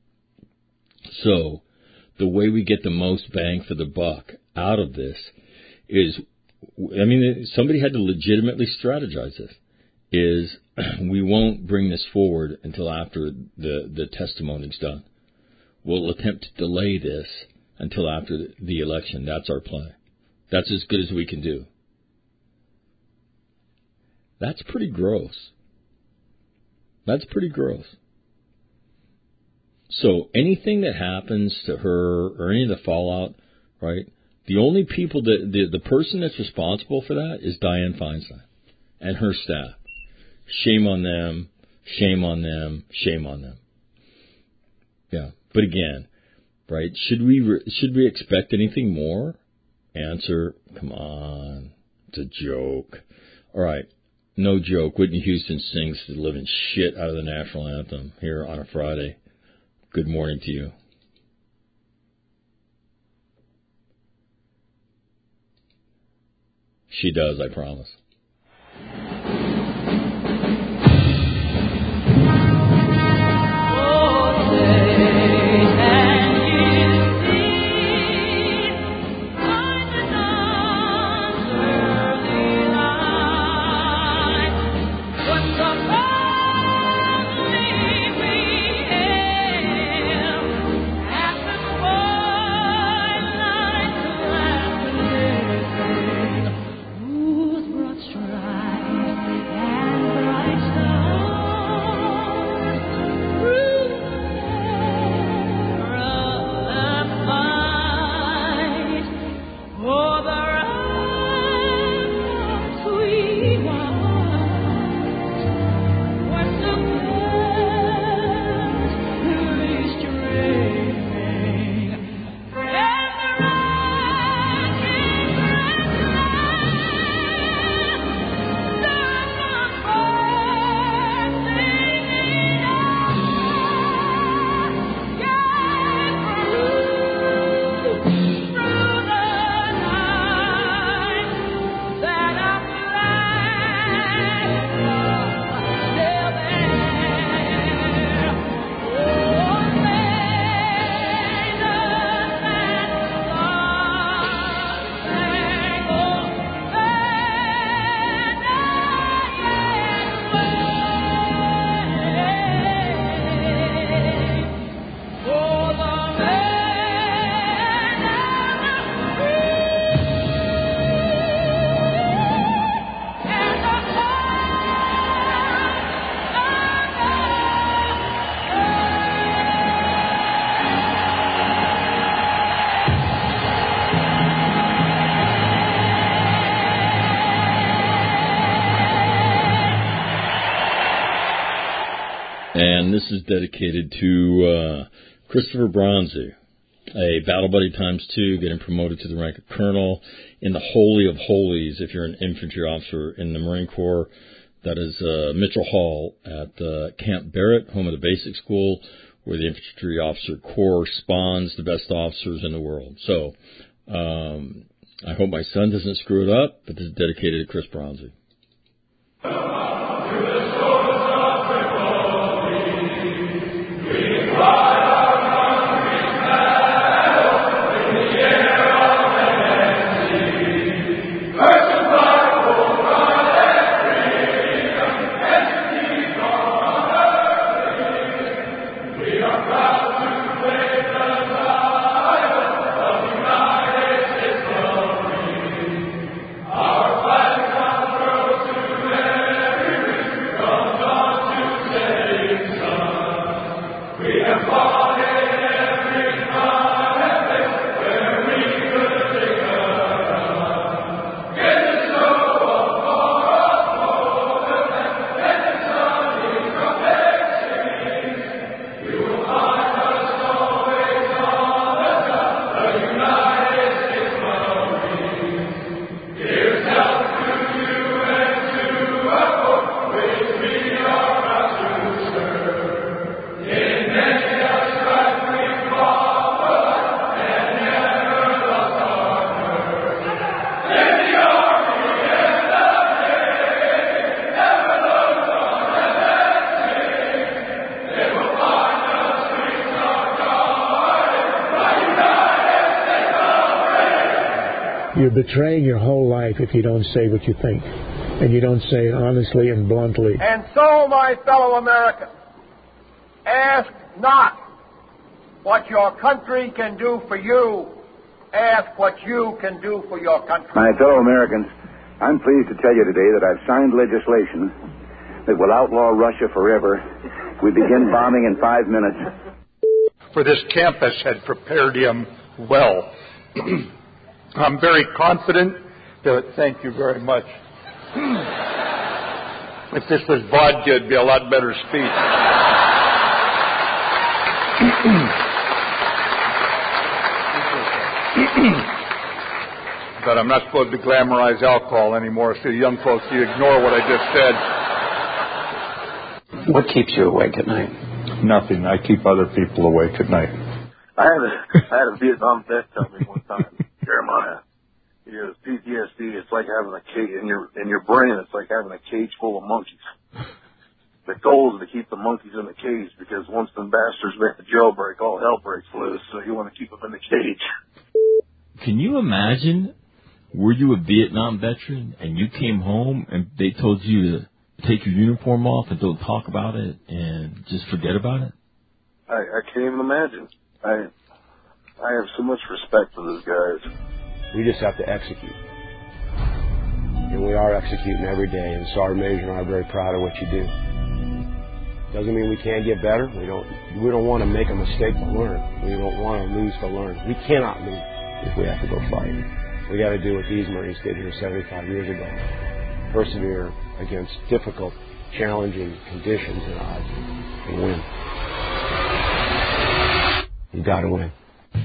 So the way we get the most bang for the buck out of this is, I mean, somebody had to legitimately strategize this, is we won't bring this forward until after the, the testimony's done. We'll attempt to delay this until after the election. That's our plan. That's as good as we can do. That's pretty gross. That's pretty gross. So anything that happens to her or any of the fallout, right, the only people that, the, the person that's responsible for that is Dianne Feinstein and her staff. Shame on them, shame on them, shame on them. Yeah, but again, right, should we re- should we expect anything more? Answer, come on, it's a joke. All right, no joke, Whitney Houston sings the living shit out of the national anthem here on a Friday. Good morning to you. She does, I promise. And this is dedicated to uh, Christopher Bronzy, a Battle Buddy times two, getting promoted to the rank of colonel in the Holy of Holies if you're an infantry officer in the Marine Corps. That is uh, Mitchell Hall at uh, Camp Barrett, home of the basic school, where the infantry officer corps spawns the best officers in the world. So um, I hope my son doesn't screw it up, but this is dedicated to Chris Bronzy. You're betraying your whole life if you don't say what you think, and you don't say it honestly and bluntly. And so, my fellow Americans, ask not what your country can do for you. Ask what you can do for your country. My fellow Americans, I'm pleased to tell you today that I've signed legislation that will outlaw Russia forever. We begin bombing in five minutes. For this campus had prepared him well. I'm very confident that, thank you very much. If this was vodka, it'd be a lot better speech. but I'm not supposed to glamorize alcohol anymore, so young folks, you ignore what I just said. What keeps you awake at night? Nothing. I keep other people awake at night. I had a, I had a Vietnam vet tell me one time, Jeremiah, he goes, P T S D, it's like having a cage, in your, in your brain, it's like having a cage full of monkeys. The goal is to keep the monkeys in the cage, because once the bastards make the jailbreak, all hell breaks loose, so you want to keep them in the cage. Can you imagine, were you a Vietnam veteran and you came home and they told you to take your uniform off and don't talk about it and just forget about it? I, I can't even imagine. I I have so much respect for those guys. We just have to execute. And we are executing every day, and Sergeant Major and I are very proud of what you do. Doesn't mean we can't get better. We don't we don't want to make a mistake to learn. We don't want to lose to learn. We cannot lose if we have to go fight. We got to do what these Marines did here seventy-five years ago. Persevere against difficult, challenging conditions and odds and win. You got to win.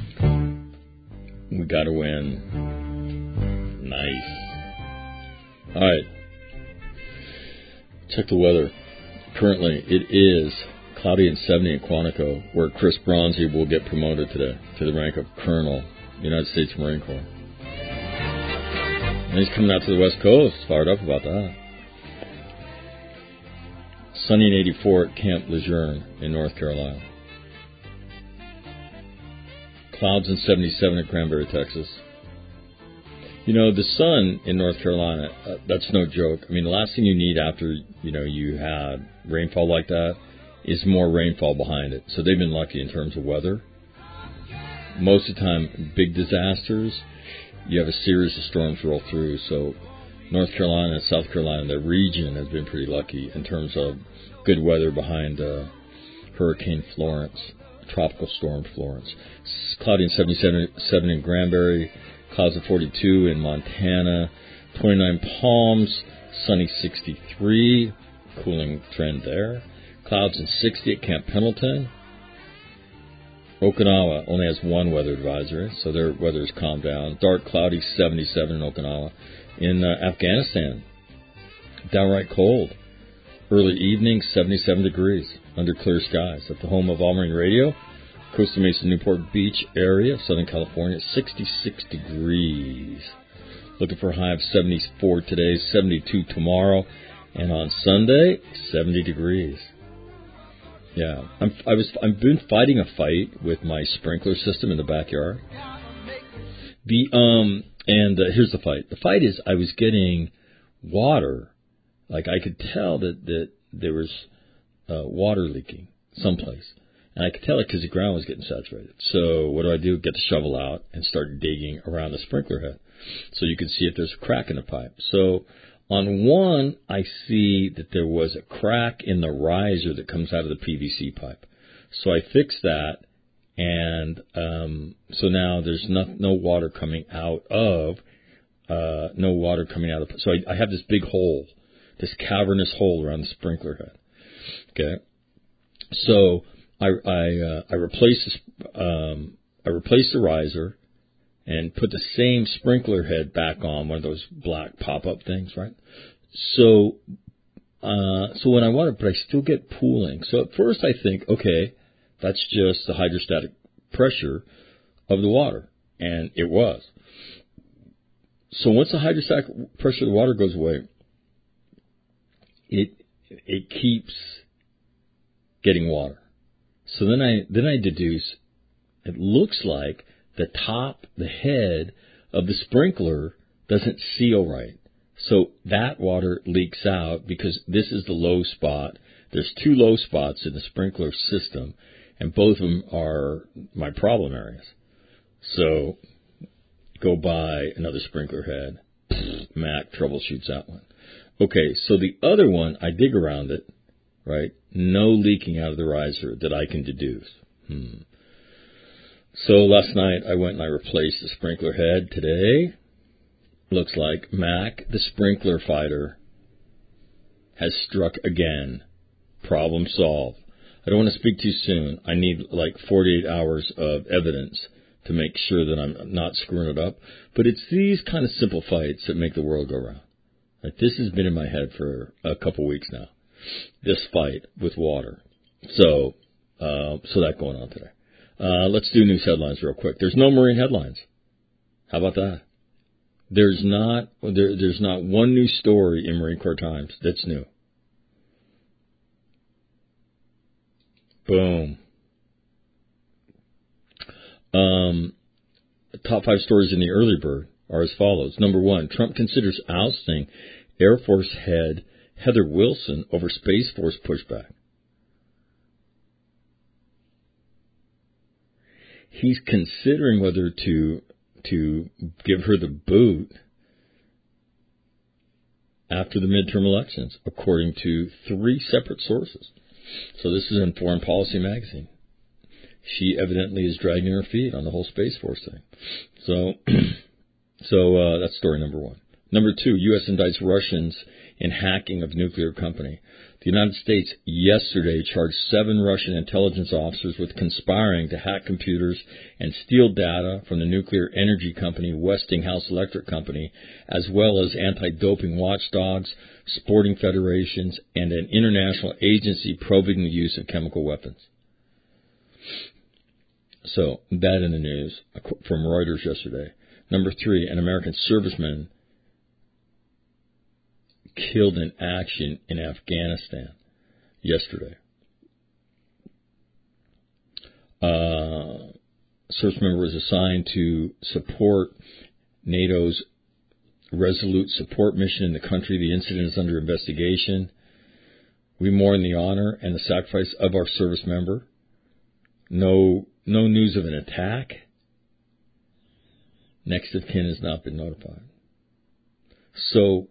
We got to win. Nice. All right. Check the weather. Currently, it is cloudy and seventy in Quantico, where Chris Bronzy will get promoted today to the rank of Colonel, United States Marine Corps. And he's coming out to the West Coast. Fired up about that. Sunny and eighty-four at Camp Lejeune in North Carolina. Clouds and seventy-seven at Granbury, Texas. You know, the sun in North Carolina, uh, that's no joke. I mean, the last thing you need after, you know, you had rainfall like that is more rainfall behind it. So they've been lucky in terms of weather. Most of the time, big disasters, you have a series of storms roll through. So North Carolina and South Carolina, the region has been pretty lucky in terms of good weather behind uh, Hurricane Florence. Tropical storm Florence. Cloudy and seventy-seven in Granbury, clouds of forty-two in Montana, twenty-nine Palms, sunny sixty-three, cooling trend there. Clouds and sixty at Camp Pendleton. Okinawa only has one weather advisory, so their weather has calmed down. Dark, cloudy, seventy-seven in Okinawa. In uh, Afghanistan, downright cold. Early evening, seventy-seven degrees under clear skies. At the home of All Marine Radio, Costa Mesa, Newport Beach area, Southern California, sixty-six degrees. Looking for a high of seventy-four today, seventy-two tomorrow, and on Sunday, seventy degrees. Yeah, I'm, I was, I've been fighting a fight with my sprinkler system in the backyard. The um, and uh, here's the fight. The fight is I was getting water. Like, I could tell that, that there was uh, water leaking someplace. And I could tell it because the ground was getting saturated. So what do I do? Get the shovel out and start digging around the sprinkler head. So you can see if there's a crack in the pipe. So on one, I see that there was a crack in the riser that comes out of the P V C pipe. So I fixed that. And um, so now there's no, no water coming out of, uh, no water coming out of, so I, I have this big hole. This cavernous hole around the sprinkler head. Okay, so I I, uh, I replaced this, um, I replaced the riser and put the same sprinkler head back on, one of those black pop-up things, right? So uh, so when I want it, but I still get pooling. So at first I think, okay, that's just the hydrostatic pressure of the water, and it was. So once the hydrostatic pressure of the water goes away, It it keeps getting water. So then I then I deduce it looks like the top, the head of the sprinkler doesn't seal right. So that water leaks out because this is the low spot. There's two low spots in the sprinkler system, and both of them are my problem areas. So go buy another sprinkler head. Mac troubleshoots that one. Okay, so the other one, I dig around it, right? No leaking out of the riser that I can deduce. Hmm. So last night I went and I replaced the sprinkler head. Today, looks like Mac, the sprinkler fighter, has struck again. Problem solved. I don't want to speak too soon. I need like forty-eight hours of evidence to make sure that I'm not screwing it up. But it's these kind of simple fights that make the world go round. Like, this has been in my head for a couple weeks now, this fight with water. So, uh, so that's going on today. Uh, let's do news headlines real quick. There's no Marine headlines. How about that? There's not there, there's not one new story in Marine Corps Times that's new. Boom. Um, top five stories in the early bird are as follows. Number one, Trump considers ousting Air Force head Heather Wilson over Space Force pushback. He's considering whether to to give her the boot after the midterm elections, according to three separate sources. So this is in Foreign Policy magazine. She evidently is dragging her feet on the whole Space Force thing. So, so uh, that's story number one. Number two, U S indicts Russians in hacking of nuclear company. The United States yesterday charged seven Russian intelligence officers with conspiring to hack computers and steal data from the nuclear energy company Westinghouse Electric Company, as well as anti-doping watchdogs, sporting federations, and an international agency probing the use of chemical weapons. So, that in the news from Reuters yesterday. Number three, an American serviceman killed in action in Afghanistan yesterday. Uh, service member was assigned to support NATO's resolute support mission in the country. The incident is under investigation. We mourn the honor and the sacrifice of our service member. No, no news of an attack. Next of kin has not been notified. So,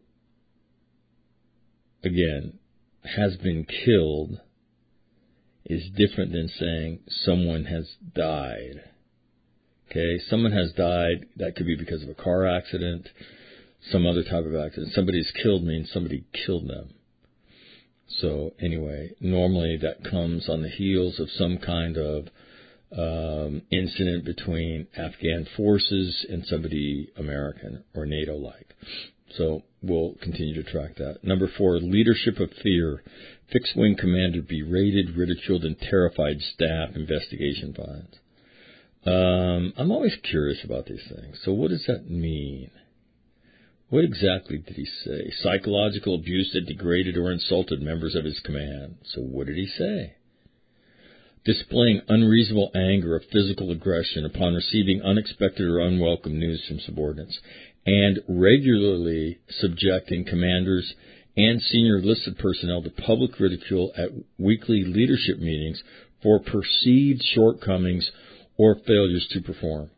again, has been killed is different than saying someone has died. Okay, someone has died. That could be because of a car accident, some other type of accident. Somebody's killed means somebody killed them. So anyway, normally that comes on the heels of some kind of um, incident between Afghan forces and somebody American or NATO-like. So we'll continue to track that. Number four, leadership of fear. Fixed-wing commander berated, ridiculed, and terrified staff. Investigation finds. Um, I'm always curious about these things. So what does that mean? What exactly did he say? Psychological abuse that degraded or insulted members of his command. So what did he say? Displaying unreasonable anger or physical aggression upon receiving unexpected or unwelcome news from subordinates, and regularly subjecting commanders and senior enlisted personnel to public ridicule at weekly leadership meetings for perceived shortcomings or failures to perform.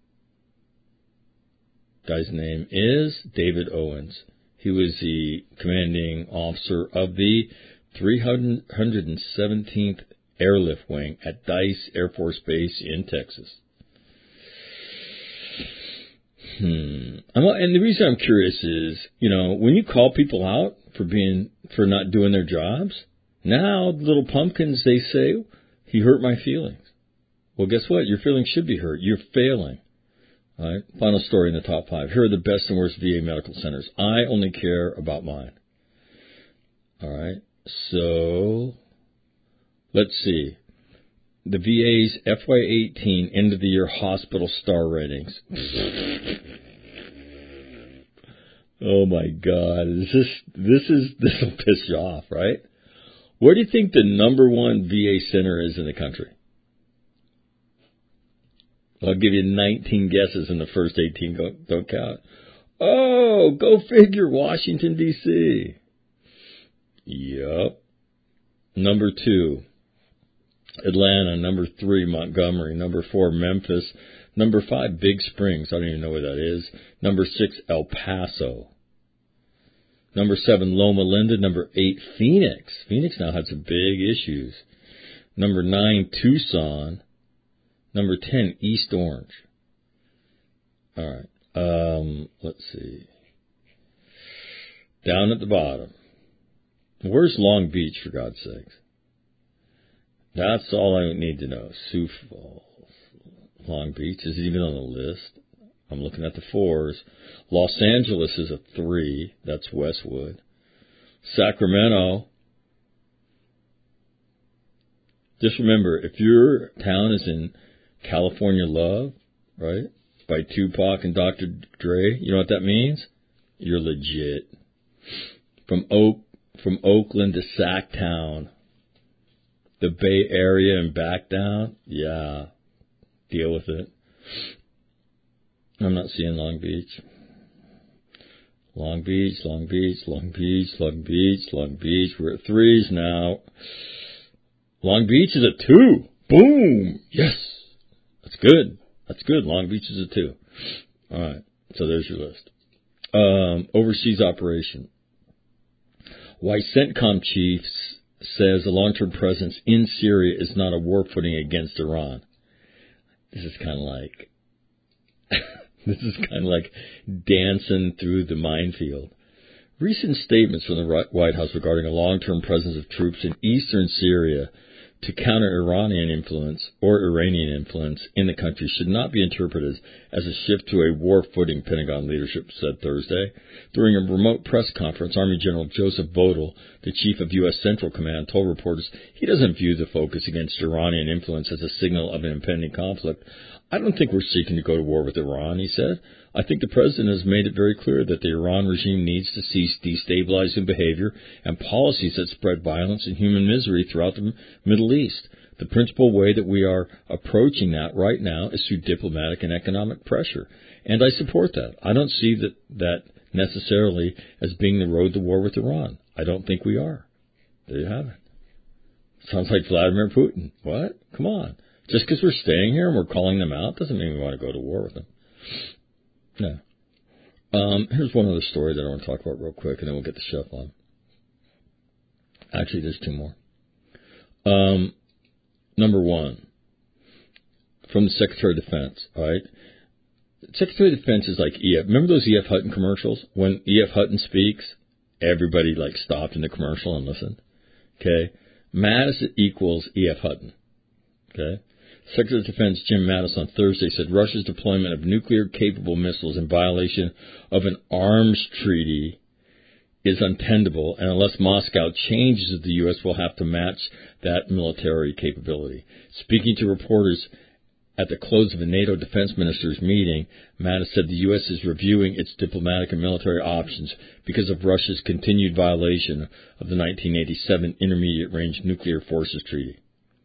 Guy's name is David Owens. He was the commanding officer of the three hundred seventeenth Airlift Wing at Dice Air Force Base in Texas. Hmm. And the reason I'm curious is, you know, when you call people out for being, for not doing their jobs, now little pumpkins, they say, he hurt my feelings. Well, guess what? Your feelings should be hurt. You're failing. All right. Final story in the top five. Here are the best and worst V A medical centers. I only care about mine. All right. So, let's see. The V A's F Y eighteen end of the year hospital star ratings. Oh my God. Is this, this is, this will piss you off, right? Where do you think the number one V A center is in the country? I'll give you nineteen guesses and the first eighteen go, don't count. Oh, go figure, Washington, D C Yep. Number two, Atlanta. Number three, Montgomery. Number four, Memphis. Number five, Big Springs. I don't even know where that is. Number six, El Paso. Number seven, Loma Linda. Number eight, Phoenix. Phoenix now has some big issues. Number nine, Tucson. Number ten, East Orange. All right. Um, let's see. Down at the bottom. Where's Long Beach, for God's sakes? That's all I need to know. Sioux Falls. Long Beach isn't even on the list. I'm looking at the fours. Los Angeles is a three. That's Westwood. Sacramento. Just remember, if your town is in California Love, right, by Tupac and Doctor Dre, you know what that means? You're legit. From Oak, from Oakland to Sacktown, the Bay Area and back down, yeah, deal with it. I'm not seeing Long Beach. Long Beach, Long Beach, Long Beach, Long Beach, Long Beach. We're at threes now. Long Beach is a two. Boom. Yes. That's good. That's good. Long Beach is a two. All right. So there's your list. Um, overseas operation. Why CENTCOM chief says a long-term presence in Syria is not a war footing against Iran. This is kind of like, this is kind of like dancing through the minefield. Recent statements from the White House regarding a long-term presence of troops in eastern Syria to counter Iranian influence or Iranian influence in the country should not be interpreted as a shift to a war footing, Pentagon leadership said Thursday. During a remote press conference, Army General Joseph Votel, the chief of U S Central Command, told reporters he doesn't view the focus against Iranian influence as a signal of an impending conflict. I don't think we're seeking to go to war with Iran, he said. I think the president has made it very clear that the Iran regime needs to cease destabilizing behavior and policies that spread violence and human misery throughout the Middle East. The principal way that we are approaching that right now is through diplomatic and economic pressure, and I support that. I don't see that, that necessarily as being the road to war with Iran. I don't think we are. There you have it. Sounds like Vladimir Putin. What? Come on. Just because we're staying here and we're calling them out doesn't mean we want to go to war with them. No. Um, here's one other story that I want to talk about real quick, and then we'll get the chef on. Actually, there's two more. Um, number one, from the Secretary of Defense, all right? Secretary of Defense is like E F. Remember those E F. Hutton commercials? When E F. Hutton speaks, everybody, like, stopped in the commercial and listened. Okay? Mattis equals E F. Hutton. Okay? Secretary of Defense Jim Mattis on Thursday said Russia's deployment of nuclear-capable missiles in violation of an arms treaty is untenable, and unless Moscow changes, the U S will have to match that military capability. Speaking to reporters at the close of a NATO defense ministers meeting, Mattis said the U S is reviewing its diplomatic and military options because of Russia's continued violation of the nineteen eighty-seven Intermediate Range Nuclear Forces Treaty.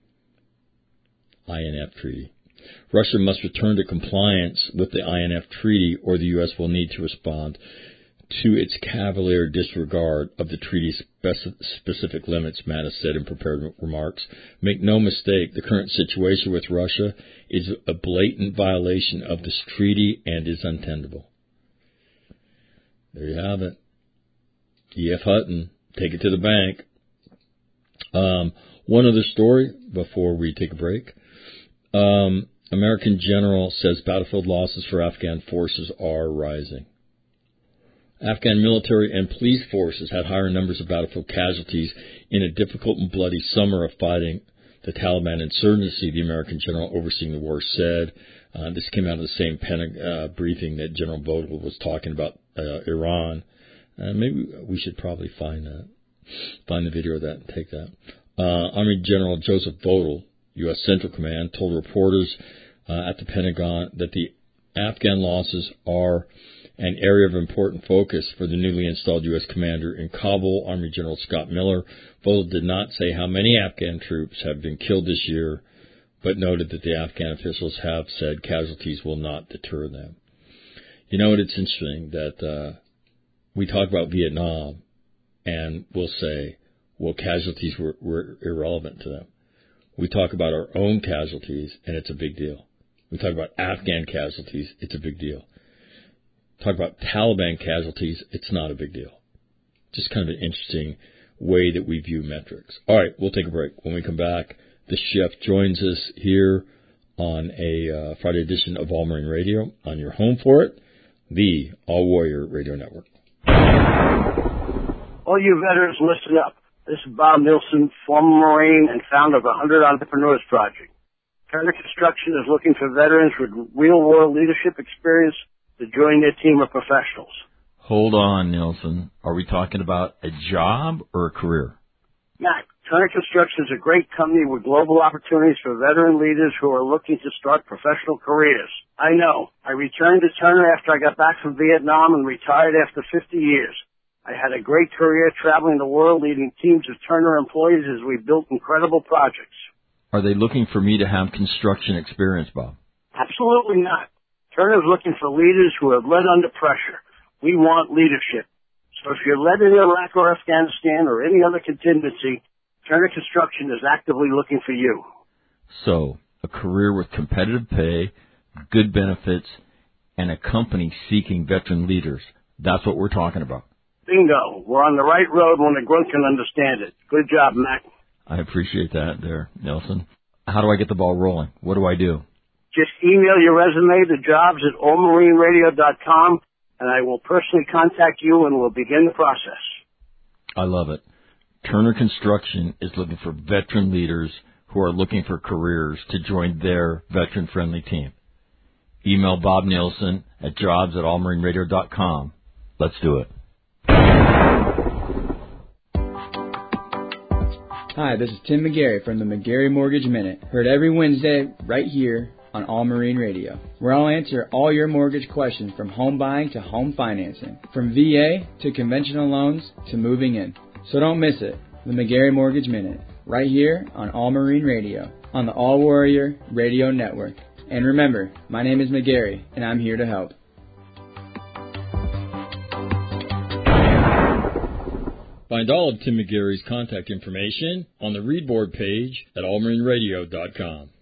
I N F Treaty. Russia must return to compliance with the I N F Treaty, or the U S will need to respond to its cavalier disregard of the treaty's speci- specific limits, Mattis said in prepared remarks. Make no mistake, the current situation with Russia is a blatant violation of this treaty and is untenable. There you have it. E F. Hutton, take it to the bank. Um, one other story before we take a break. Um, American general says battlefield losses for Afghan forces are rising. Afghan military and police forces had higher numbers of battlefield casualties in a difficult and bloody summer of fighting the Taliban insurgency, the American general overseeing the war said. Uh, this came out of the same Pentagon uh, briefing that General Votel was talking about uh, Iran. Uh, maybe we should probably find that, find the video of that and take that. Uh, Army General Joseph Votel, U S Central Command, told reporters uh, at the Pentagon that the Afghan losses are an area of important focus for the newly installed U S commander in Kabul, Army General Scott Miller. Votel did not say how many Afghan troops have been killed this year, but noted that the Afghan officials have said casualties will not deter them. You know what? It's interesting that uh, we talk about Vietnam, and we'll say, well, casualties were, were irrelevant to them. We talk about our own casualties, and it's a big deal. We talk about Afghan casualties, it's a big deal. Talk about Taliban casualties, it's not a big deal. Just kind of an interesting way that we view metrics. All right, we'll take a break. When we come back, the chef joins us here on a uh, Friday edition of All Marine Radio on your home for it, the All Warrior Radio Network. All you veterans, listen up. This is Bob Nielsen, former Marine and founder of the one hundred Entrepreneurs Project. Turner Construction is looking for veterans with real-world leadership experience to join their team of professionals. Hold on, Nelson. Are we talking about a job or a career? Mac, Turner Construction is a great company with global opportunities for veteran leaders who are looking to start professional careers. I know. I returned to Turner after I got back from Vietnam and retired after fifty years. I had a great career traveling the world leading teams of Turner employees as we built incredible projects. Are they looking for me to have construction experience, Bob? Absolutely not. Turner's looking for leaders who have led under pressure. We want leadership. So if you're led in Iraq or Afghanistan or any other contingency, Turner Construction is actively looking for you. So, a career with competitive pay, good benefits, and a company seeking veteran leaders. That's what we're talking about. Bingo. We're on the right road when the grunt can understand it. Good job, Mac. I appreciate that there, Nelson. How do I get the ball rolling? What do I do? Just email your resume to jobs at all marine radio dot com, and I will personally contact you and we'll begin the process. I love it. Turner Construction is looking for veteran leaders who are looking for careers to join their veteran-friendly team. Email Bob Nielsen at jobs at all marine radio dot com. Let's do it. Hi, this is Tim McGarry from the McGarry Mortgage Minute, heard every Wednesday right here on All Marine Radio, where I'll answer all your mortgage questions from home buying to home financing, from V A to conventional loans to moving in. So don't miss it, the McGarry Mortgage Minute, right here on All Marine Radio, on the All Warrior Radio Network. And remember, my name is McGarry, and I'm here to help. Find all of Tim McGarry's contact information on the Readboard page at all marine radio dot com.